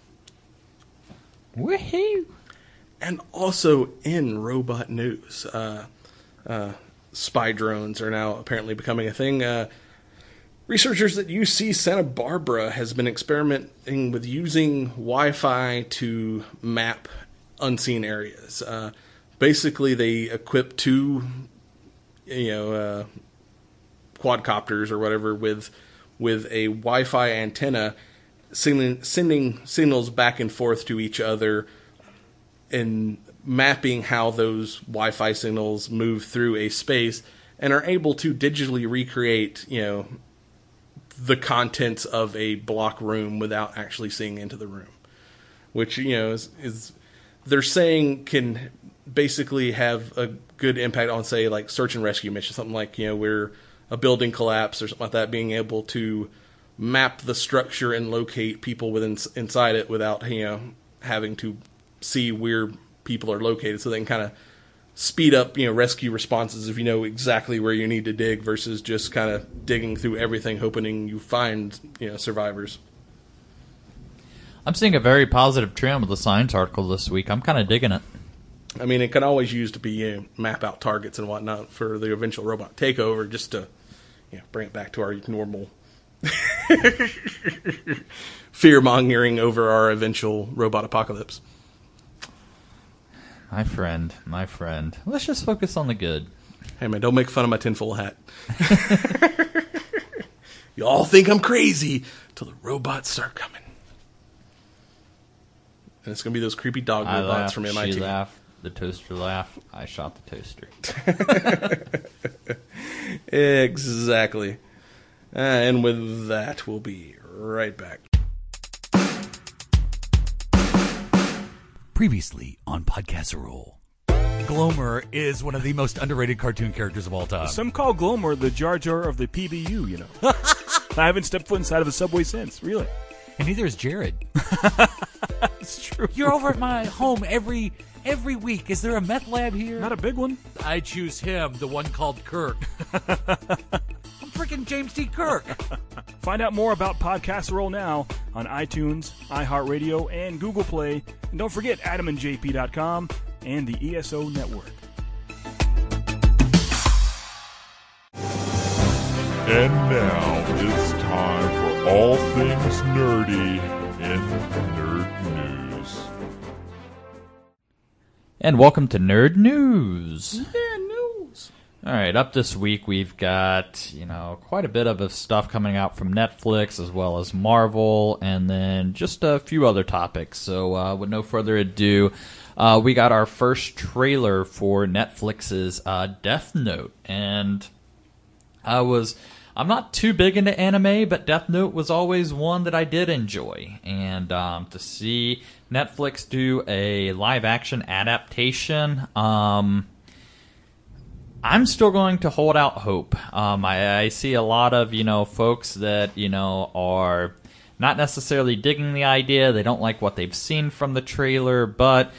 Speaker 3: Woohoo!
Speaker 2: And also in robot news, spy drones are now apparently becoming a thing. Researchers at UC Santa Barbara has been experimenting with using Wi-Fi to map unseen areas. Basically, they equip two, quadcopters or whatever with a Wi-Fi antenna, sending signals back and forth to each other and mapping how those Wi-Fi signals move through a space, and are able to digitally recreate, the contents of a block room without actually seeing into the room. Which, is they're saying can basically have a good impact on, say, like search and rescue missions, something like, where a building collapse or something like that, being able to map the structure and locate people inside it without, having to see where people are located, so they can kind of speed up, rescue responses if you know exactly where you need to dig versus just kind of digging through everything, hoping you find, survivors.
Speaker 3: I'm seeing a very positive trend with the science article this week. I'm kind of digging it.
Speaker 2: I mean, it can always use to be map out targets and whatnot for the eventual robot takeover, just to bring it back to our normal fear mongering over our eventual robot apocalypse.
Speaker 3: My friend. Let's just focus on the good.
Speaker 2: Hey man, don't make fun of my tinfoil hat. You all think I'm crazy till the robots start coming. And it's going to be those creepy dog
Speaker 3: I
Speaker 2: robots
Speaker 3: laugh,
Speaker 2: from MIT.
Speaker 3: She laughed, the toaster laughed, I shot the toaster.
Speaker 2: Exactly. And with that, we'll be right back.
Speaker 7: Previously on Podcasserole. Glomer is one of the most underrated cartoon characters of all time.
Speaker 8: Some call Glomer the Jar Jar of the PBU, I haven't stepped foot inside of a Subway since, really.
Speaker 7: And neither is Jared.
Speaker 8: It's true.
Speaker 7: You're over at my home every week. Is there a meth lab here?
Speaker 8: Not a big one.
Speaker 7: I choose him, the one called Kirk. I'm freaking James T. Kirk.
Speaker 8: Find out more about Podcasserole now on iTunes, iHeartRadio, and Google Play. And don't forget AdamandJP.com and the ESO Network.
Speaker 9: And now it's time for all things nerdy in Nerd News.
Speaker 3: And welcome to Nerd News. All right, up this week we've got, quite a bit of stuff coming out from Netflix as well as Marvel, and then just a few other topics. So with no further ado, we got our first trailer for Netflix's Death Note, and I'm not too big into anime, but Death Note was always one that I did enjoy. And to see Netflix do a live-action adaptation, I'm still going to hold out hope. I see a lot of, folks that, are not necessarily digging the idea. They don't like what they've seen from the trailer, but,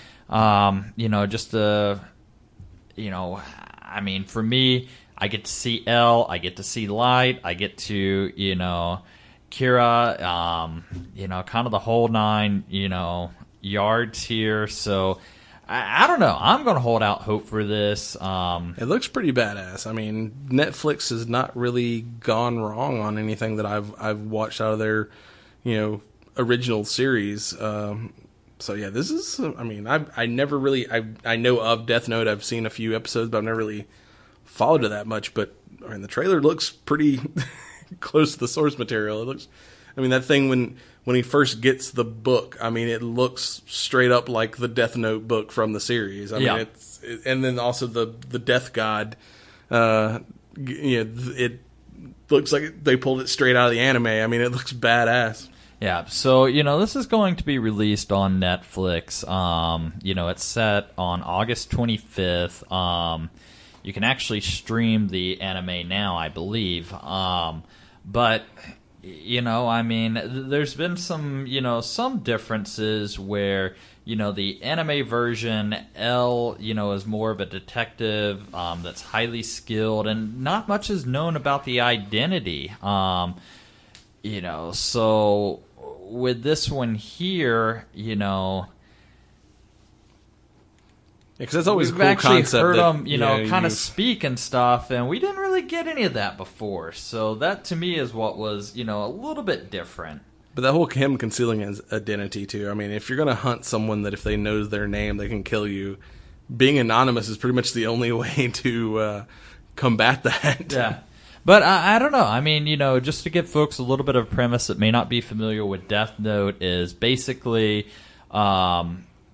Speaker 3: for me, I get to see L, I get to see Light, I get to, Kira, kind of the whole 9, yards here. So I don't know. I'm going to hold out hope for this.
Speaker 2: It looks pretty badass. I mean, Netflix has not really gone wrong on anything that I've watched out of their, original series. So yeah, this is. I never really. I know of Death Note. I've seen a few episodes, but I've never really followed it that much. But the trailer looks pretty close to the source material. It looks. That thing when he first gets the book, it looks straight up like the Death Note book from the series. And then also the Death God. It looks like they pulled it straight out of the anime. It looks badass.
Speaker 3: Yeah, so, this is going to be released on Netflix. It's set on August 25th. You can actually stream the anime now, I believe. But, there's been some differences where, the anime version, L, is more of a detective that's highly skilled, and not much is known about the identity. So with this one here,
Speaker 2: because that's always a
Speaker 3: we've
Speaker 2: cool
Speaker 3: actually
Speaker 2: concept.
Speaker 3: Heard
Speaker 2: that,
Speaker 3: them, kind of speak and stuff, and we didn't really get any of that before. So that to me is what was, a little bit different.
Speaker 2: But that whole him concealing his identity too. If you're going to hunt someone that if they know their name, they can kill you, being anonymous is pretty much the only way to combat that.
Speaker 3: Yeah. But I don't know. Just to give folks a little bit of premise that may not be familiar with Death Note is basically, a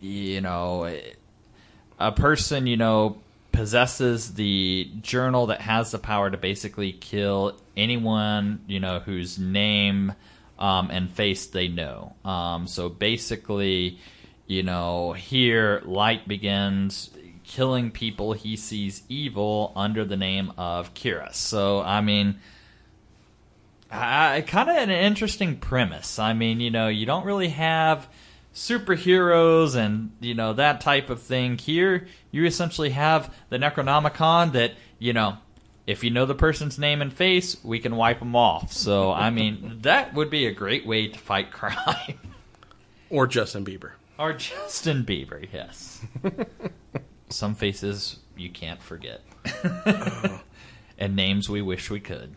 Speaker 3: person, possesses the journal that has the power to basically kill anyone, whose name and face they know. So basically, here Light begins killing people he sees evil under the name of Kira. So, I mean, kind of an interesting premise. I mean, you don't really have superheroes and, that type of thing. Here, you essentially have the Necronomicon that, if you know the person's name and face, we can wipe them off. So, I mean, that would be a great way to fight crime.
Speaker 2: Or Justin Bieber.
Speaker 3: Or Justin Bieber, yes. Some faces you can't forget. And names we wish we could.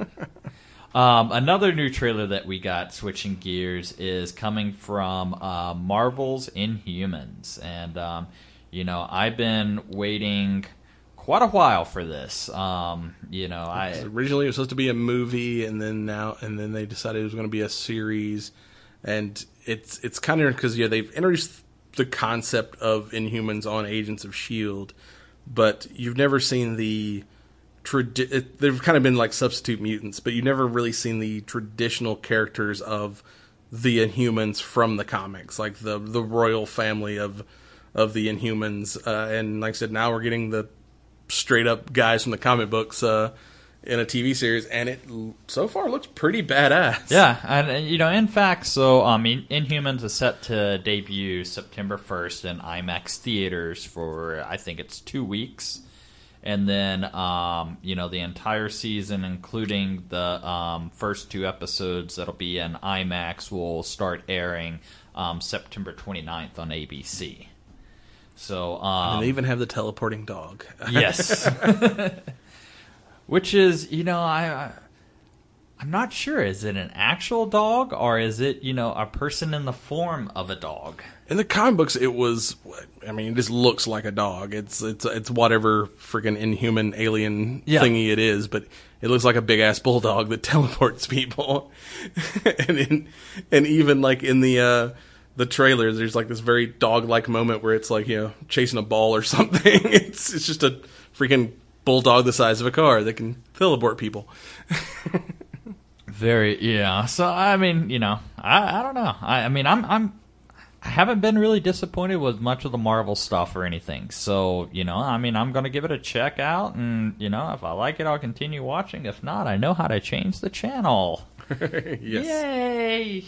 Speaker 3: Another new trailer that we got, switching gears, is coming from Marvel's Inhumans. And, I've been waiting quite a while for this.
Speaker 2: Originally it was supposed to be a movie, and then they decided it was going to be a series. And it's kind of because they've introduced the concept of Inhumans on Agents of S.H.I.E.L.D., but you've never seen the they've kind of been like substitute mutants, but you've never really seen the traditional characters of the Inhumans from the comics, like the royal family of the Inhumans. And like I said, now we're getting the straight up guys from the comic books in a TV series, and it so far looks pretty badass.
Speaker 3: Yeah, and in fact, so Inhumans is set to debut September 1st in IMAX theaters for, I think it's 2 weeks. And then, the entire season, including the first 2 episodes that'll be in IMAX, will start airing September 29th on ABC. So,
Speaker 2: and they even have the teleporting dog.
Speaker 3: Yes. Which is, I'm not sure. Is it an actual dog, or is it, a person in the form of a dog?
Speaker 2: In the comic books, it was, it just looks like a dog. It's whatever freaking inhuman alien thingy it is, but it looks like a big ass bulldog that teleports people. and even like in the trailers, there's like this very dog-like moment where it's like, chasing a ball or something. It's just a freaking bulldog the size of a car that can teleport people.
Speaker 3: So I mean, I don't know. I haven't been really disappointed with much of the Marvel stuff or anything. So, I'm going to give it a check out, and, if I like it, I'll continue watching. If not, I know how to change the channel.
Speaker 2: Yes.
Speaker 3: Yay!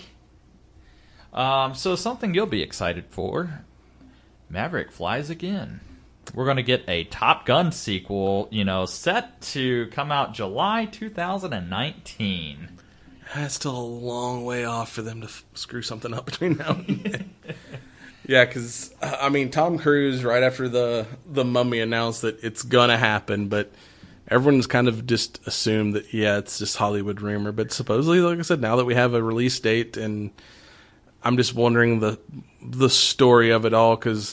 Speaker 3: So something you'll be excited for. Maverick flies again. We're going to get a Top Gun sequel, set to come out July 2019.
Speaker 2: That's still a long way off for them to screw something up between now and then. Yeah, because, Tom Cruise, right after the Mummy, announced that it's going to happen, but everyone's kind of just assumed that, it's just Hollywood rumor. But supposedly, like I said, now that we have a release date, and I'm just wondering the story of it all, because,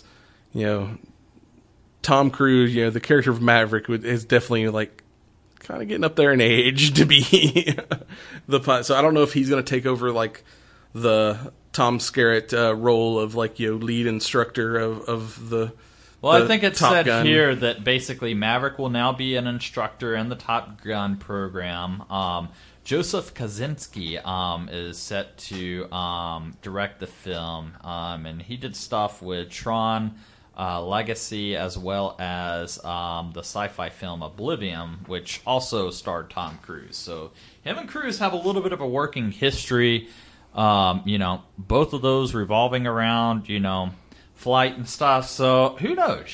Speaker 2: Tom Cruise, the character of Maverick is definitely, like, kind of getting up there in age to be the pilot. So I don't know if he's going to take over, like, the Tom Skerritt role of, like, lead instructor of the
Speaker 3: Well, I think it
Speaker 2: Top
Speaker 3: said
Speaker 2: Gun.
Speaker 3: here that basically Maverick will now be an instructor in the Top Gun program. Joseph Kosinski is set to direct the film, and he did stuff with Tron Legacy, as well as the sci-fi film Oblivion, which also starred Tom Cruise. So him and Cruise have a little bit of a working history, both of those revolving around, flight and stuff. So who knows,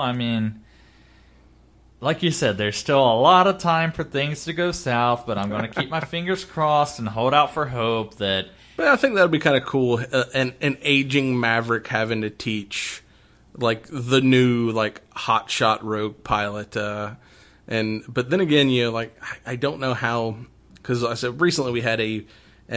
Speaker 3: like you said, there's still a lot of time for things to go south, but I'm going to keep my fingers crossed and hold out for hope that...
Speaker 2: But I think that would be kind of cool, an aging Maverick having to teach, like, the new, like, hotshot rogue pilot. But then again, I don't know how, because I said recently we had a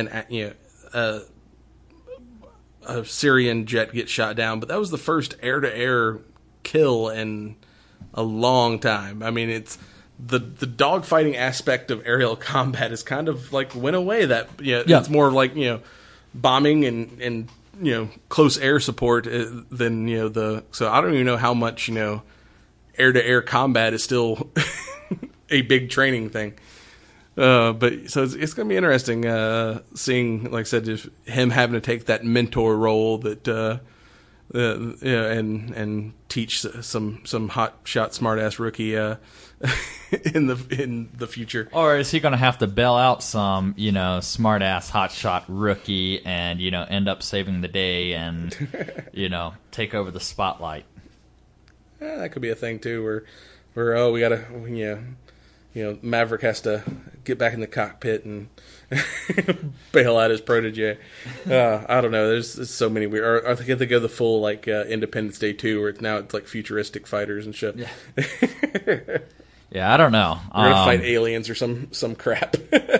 Speaker 2: Syrian jet get shot down, but that was the first air-to-air kill in a long time. It's the dogfighting aspect of aerial combat is kind of like went away. It's more like bombing and close air support than so I don't even know how much air to air combat is still a big training thing. But so it's going to be interesting seeing, like I said, just him having to take that mentor role that and teach some hot shot smart ass rookie in the future.
Speaker 3: Or is he going to have to bail out some, smart ass hotshot rookie and, end up saving the day and, take over the spotlight?
Speaker 2: That could be a thing too, where we gotta, Maverick has to get back in the cockpit and bail out his protege. I don't know. There's so many weird. Or I think they go the full Independence Day 2, where it's like futuristic fighters and shit.
Speaker 3: Yeah. Yeah, I don't know.
Speaker 2: We're gonna fight aliens or some crap.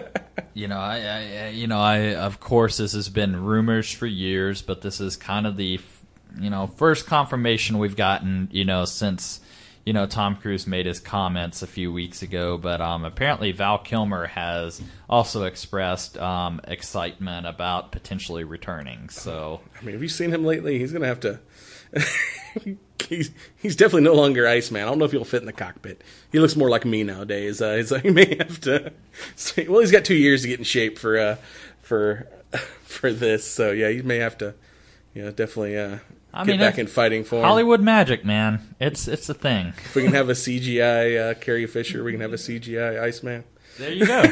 Speaker 3: I of course this has been rumors for years, but this is kind of the first confirmation we've gotten since Tom Cruise made his comments a few weeks ago. But apparently Val Kilmer has also expressed excitement about potentially returning. So
Speaker 2: have you seen him lately? He's gonna have to. He's definitely no longer Iceman. I don't know if he'll fit in the cockpit. He looks more like me nowadays. He may have to. Well, he's got 2 years to get in shape for this. So yeah, he may have to. Definitely get back in fighting form.
Speaker 3: Hollywood magic, man. It's a thing.
Speaker 2: If we can have a CGI Carrie Fisher, we can have a CGI Iceman.
Speaker 3: There you go.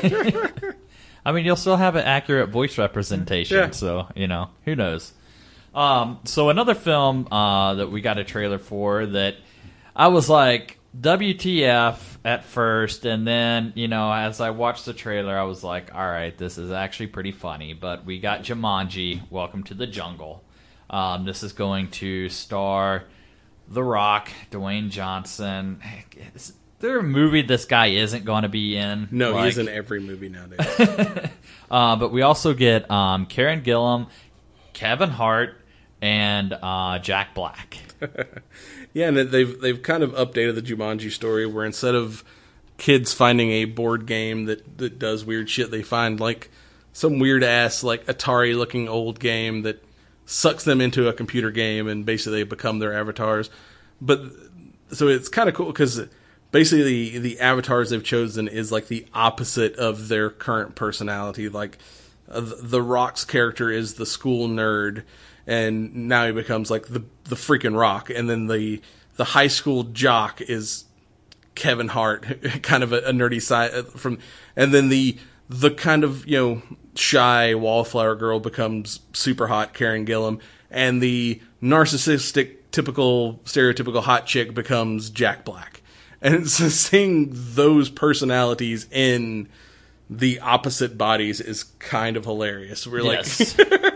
Speaker 3: You'll still have an accurate voice representation. Yeah. So who knows. So another film that we got a trailer for that I was like, WTF at first, and then, as I watched the trailer, I was like, all right, this is actually pretty funny. But we got Jumanji, Welcome to the Jungle. This is going to star The Rock, Dwayne Johnson. Is there a movie this guy isn't going to be in?
Speaker 2: No, he's in every movie nowadays.
Speaker 3: But we also get Karen Gillan, Kevin Hart, and Jack Black.
Speaker 2: Yeah, and they've kind of updated the Jumanji story, where instead of kids finding a board game that does weird shit, they find some weird ass Atari looking old game that sucks them into a computer game, and basically they become their avatars. But so it's kind of cool because basically the avatars they've chosen is the opposite of their current personality. The Rock's character is the school nerd, and now he becomes the freaking Rock. And then the high school jock is Kevin Hart, kind of a nerdy side and then the kind of shy wallflower girl becomes super hot Karen Gillan, and the narcissistic stereotypical hot chick becomes Jack Black. And so seeing those personalities in the opposite bodies is kind of hilarious. We're
Speaker 3: yes.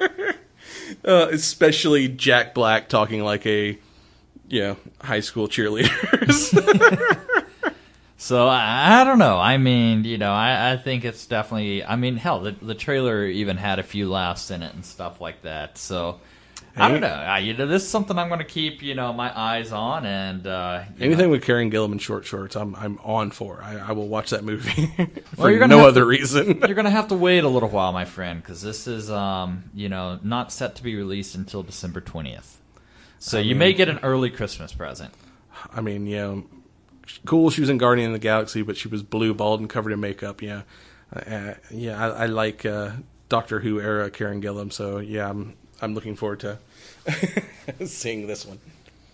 Speaker 2: Especially Jack Black talking like a high school cheerleaders.
Speaker 3: So I don't know. I think it's definitely. Hell, the trailer even had a few laughs in it and stuff like that. So I don't know. This is something I'm going to keep my eyes on, and
Speaker 2: anything with Karen Gillan in short shorts, I'm on for. I will watch that movie for no other reason.
Speaker 3: You're going to have to wait a little while, my friend, because this is not set to be released until December 20th. So you may get an early Christmas present.
Speaker 2: Cool, she was in Guardian of the Galaxy, but she was blue, bald, and covered in makeup. Yeah, I like Doctor Who era Karen Gillan. So yeah, I'm looking forward to seeing this one.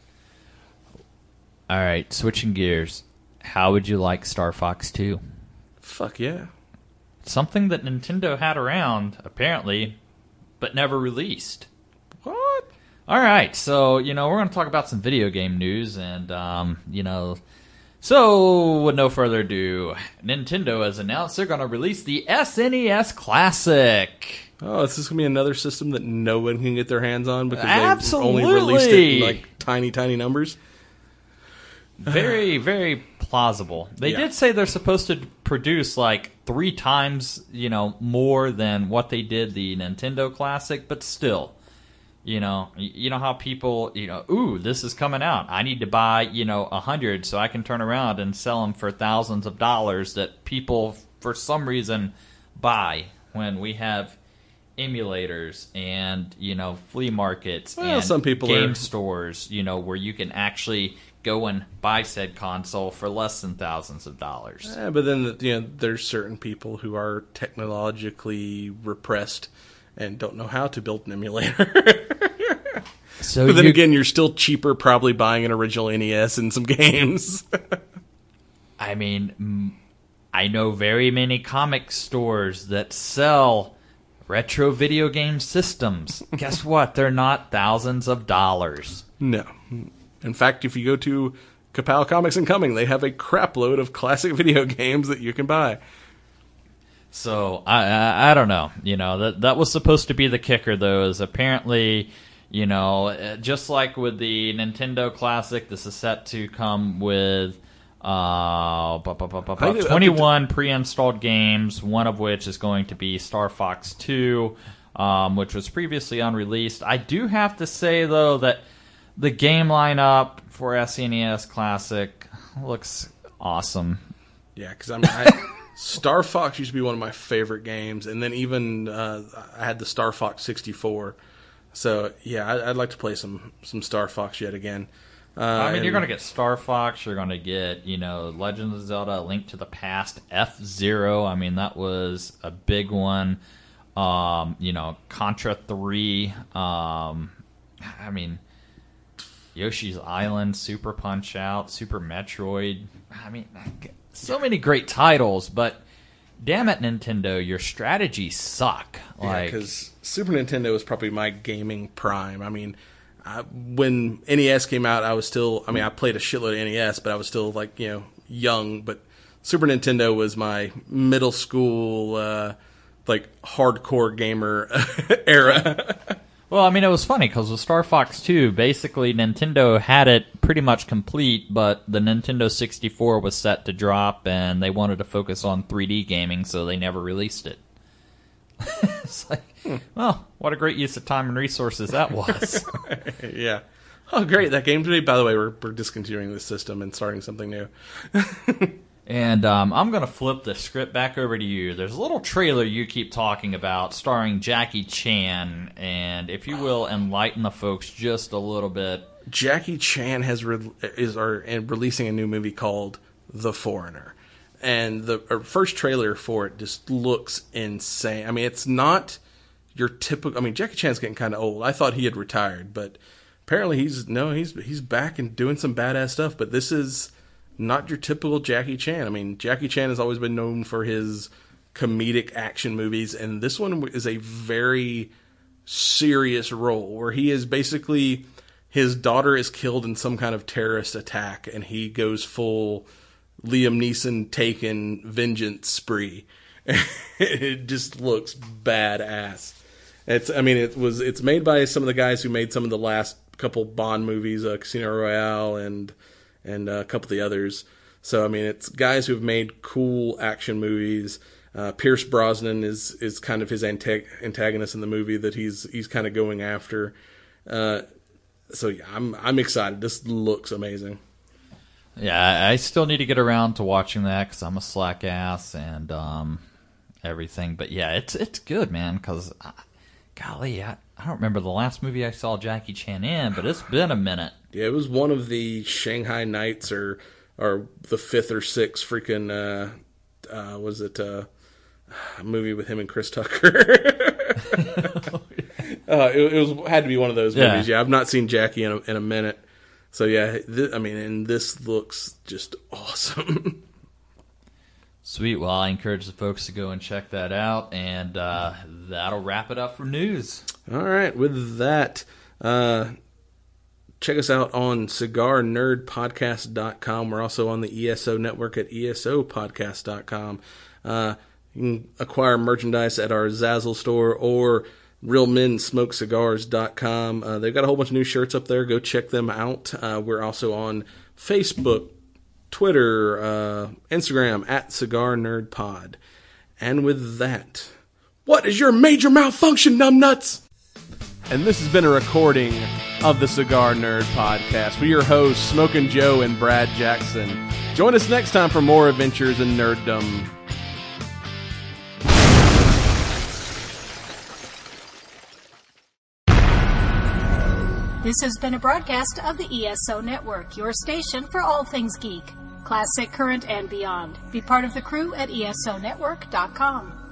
Speaker 3: All right, switching gears. How would you like Star Fox 2?
Speaker 2: Fuck yeah.
Speaker 3: Something that Nintendo had around, apparently, but never released.
Speaker 2: What?
Speaker 3: All right, so, we're going to talk about some video game news, and, so, with no further ado, Nintendo has announced they're going to release the SNES Classic.
Speaker 2: Oh, is this going to be another system that no one can get their hands on because
Speaker 3: Absolutely.
Speaker 2: they've only released it in tiny, tiny numbers?
Speaker 3: Very, very plausible. They did say they're supposed to produce 3 times, more than what they did the Nintendo Classic, but still. You know how people, ooh, this is coming out. I need to buy, 100 so I can turn around and sell them for thousands of dollars that people, for some reason, buy when we have emulators and, flea markets and
Speaker 2: some people
Speaker 3: game stores, where you can actually go and buy said console for less than thousands of dollars.
Speaker 2: Yeah, but then, there's certain people who are technologically repressed and don't know how to build an emulator.
Speaker 3: So
Speaker 2: But then again, you're still cheaper probably buying an original NES and some games.
Speaker 3: I mean, I know very many comic stores that sell retro video game systems. Guess what? They're not thousands of dollars.
Speaker 2: No. In fact, if you go to Kapow Comics and Coming, they have a crap load of classic video games that you can buy.
Speaker 3: So I don't know. That was supposed to be the kicker, though. Is apparently, just like with the Nintendo Classic, this is set to come with 21 pre-installed games. One of which is going to be Star Fox 2, which was previously unreleased. I do have to say though that the game lineup for SNES Classic looks awesome.
Speaker 2: Yeah, because Star Fox used to be one of my favorite games, and then even I had the Star Fox 64. So yeah, I'd like to play some Star Fox yet again.
Speaker 3: You're going to get Star Fox. You're going to get Legend of Zelda: Link to the Past, F-Zero. I mean, that was a big one. Contra 3. Yoshi's Island, Super Punch-Out, Super Metroid. So many great titles, but damn it, Nintendo, your strategies suck.
Speaker 2: Yeah, because Super Nintendo was probably my gaming prime. When NES came out, I was still... I played a shitload of NES, but I was still, young. But Super Nintendo was my middle school, hardcore gamer era.
Speaker 3: Well, it was funny because with Star Fox 2, basically Nintendo had it pretty much complete, but the Nintendo 64 was set to drop, and they wanted to focus on 3D gaming, so they never released it. It's like, well, what a great use of time and resources that was.
Speaker 2: Yeah. Oh, great. That game today, by the way, we're discontinuing this system and starting something new.
Speaker 3: And I'm going to flip the script back over to you. There's a little trailer you keep talking about starring Jackie Chan, and if you will, enlighten the folks just a little bit.
Speaker 2: Jackie Chan is releasing a new movie called The Foreigner. And the first trailer for it just looks insane. It's not your typical... Jackie Chan's getting kind of old. I thought he had retired, but apparently he's back and doing some badass stuff, but this is... not your typical Jackie Chan. Jackie Chan has always been known for his comedic action movies, and this one is a very serious role where he is basically... his daughter is killed in some kind of terrorist attack, and he goes full Liam Neeson Taken vengeance spree. It just looks badass. It's made by some of the guys who made some of the last couple Bond movies, Casino Royale and a couple of the others. So, it's guys who have made cool action movies. Pierce Brosnan is kind of his antagonist in the movie that he's kind of going after. So, yeah, I'm excited. This looks amazing.
Speaker 3: Yeah, I still need to get around to watching that because I'm a slack ass and everything. But, yeah, it's good, man, because, golly, I don't remember the last movie I saw Jackie Chan in, but it's been a minute.
Speaker 2: Yeah, it was one of the Shanghai Nights or the fifth or sixth freaking, was it a movie with him and Chris Tucker? It had to be one of those movies. Yeah, I've not seen Jackie in a minute. So, yeah, and this looks just awesome.
Speaker 3: Sweet. Well, I encourage the folks to go and check that out, and that'll wrap it up for news.
Speaker 2: All right. With that, check us out on CigarNerdPodcast.com. We're also on the ESO network at ESOPodcast.com. You can acquire merchandise at our Zazzle store or RealMenSmokeCigars.com. They've got a whole bunch of new shirts up there. Go check them out. We're also on Facebook, Twitter, Instagram at Cigar Nerd Pod. And with that, what is your major malfunction, numbnuts? And this has been a recording of the Cigar Nerd Podcast with your hosts, Smokin' Joe and Brad Jackson. Join us next time for more adventures in nerddom.
Speaker 10: This has been a broadcast of the ESO Network, your station for all things geek, classic, current, and beyond. Be part of the crew at ESONetwork.com.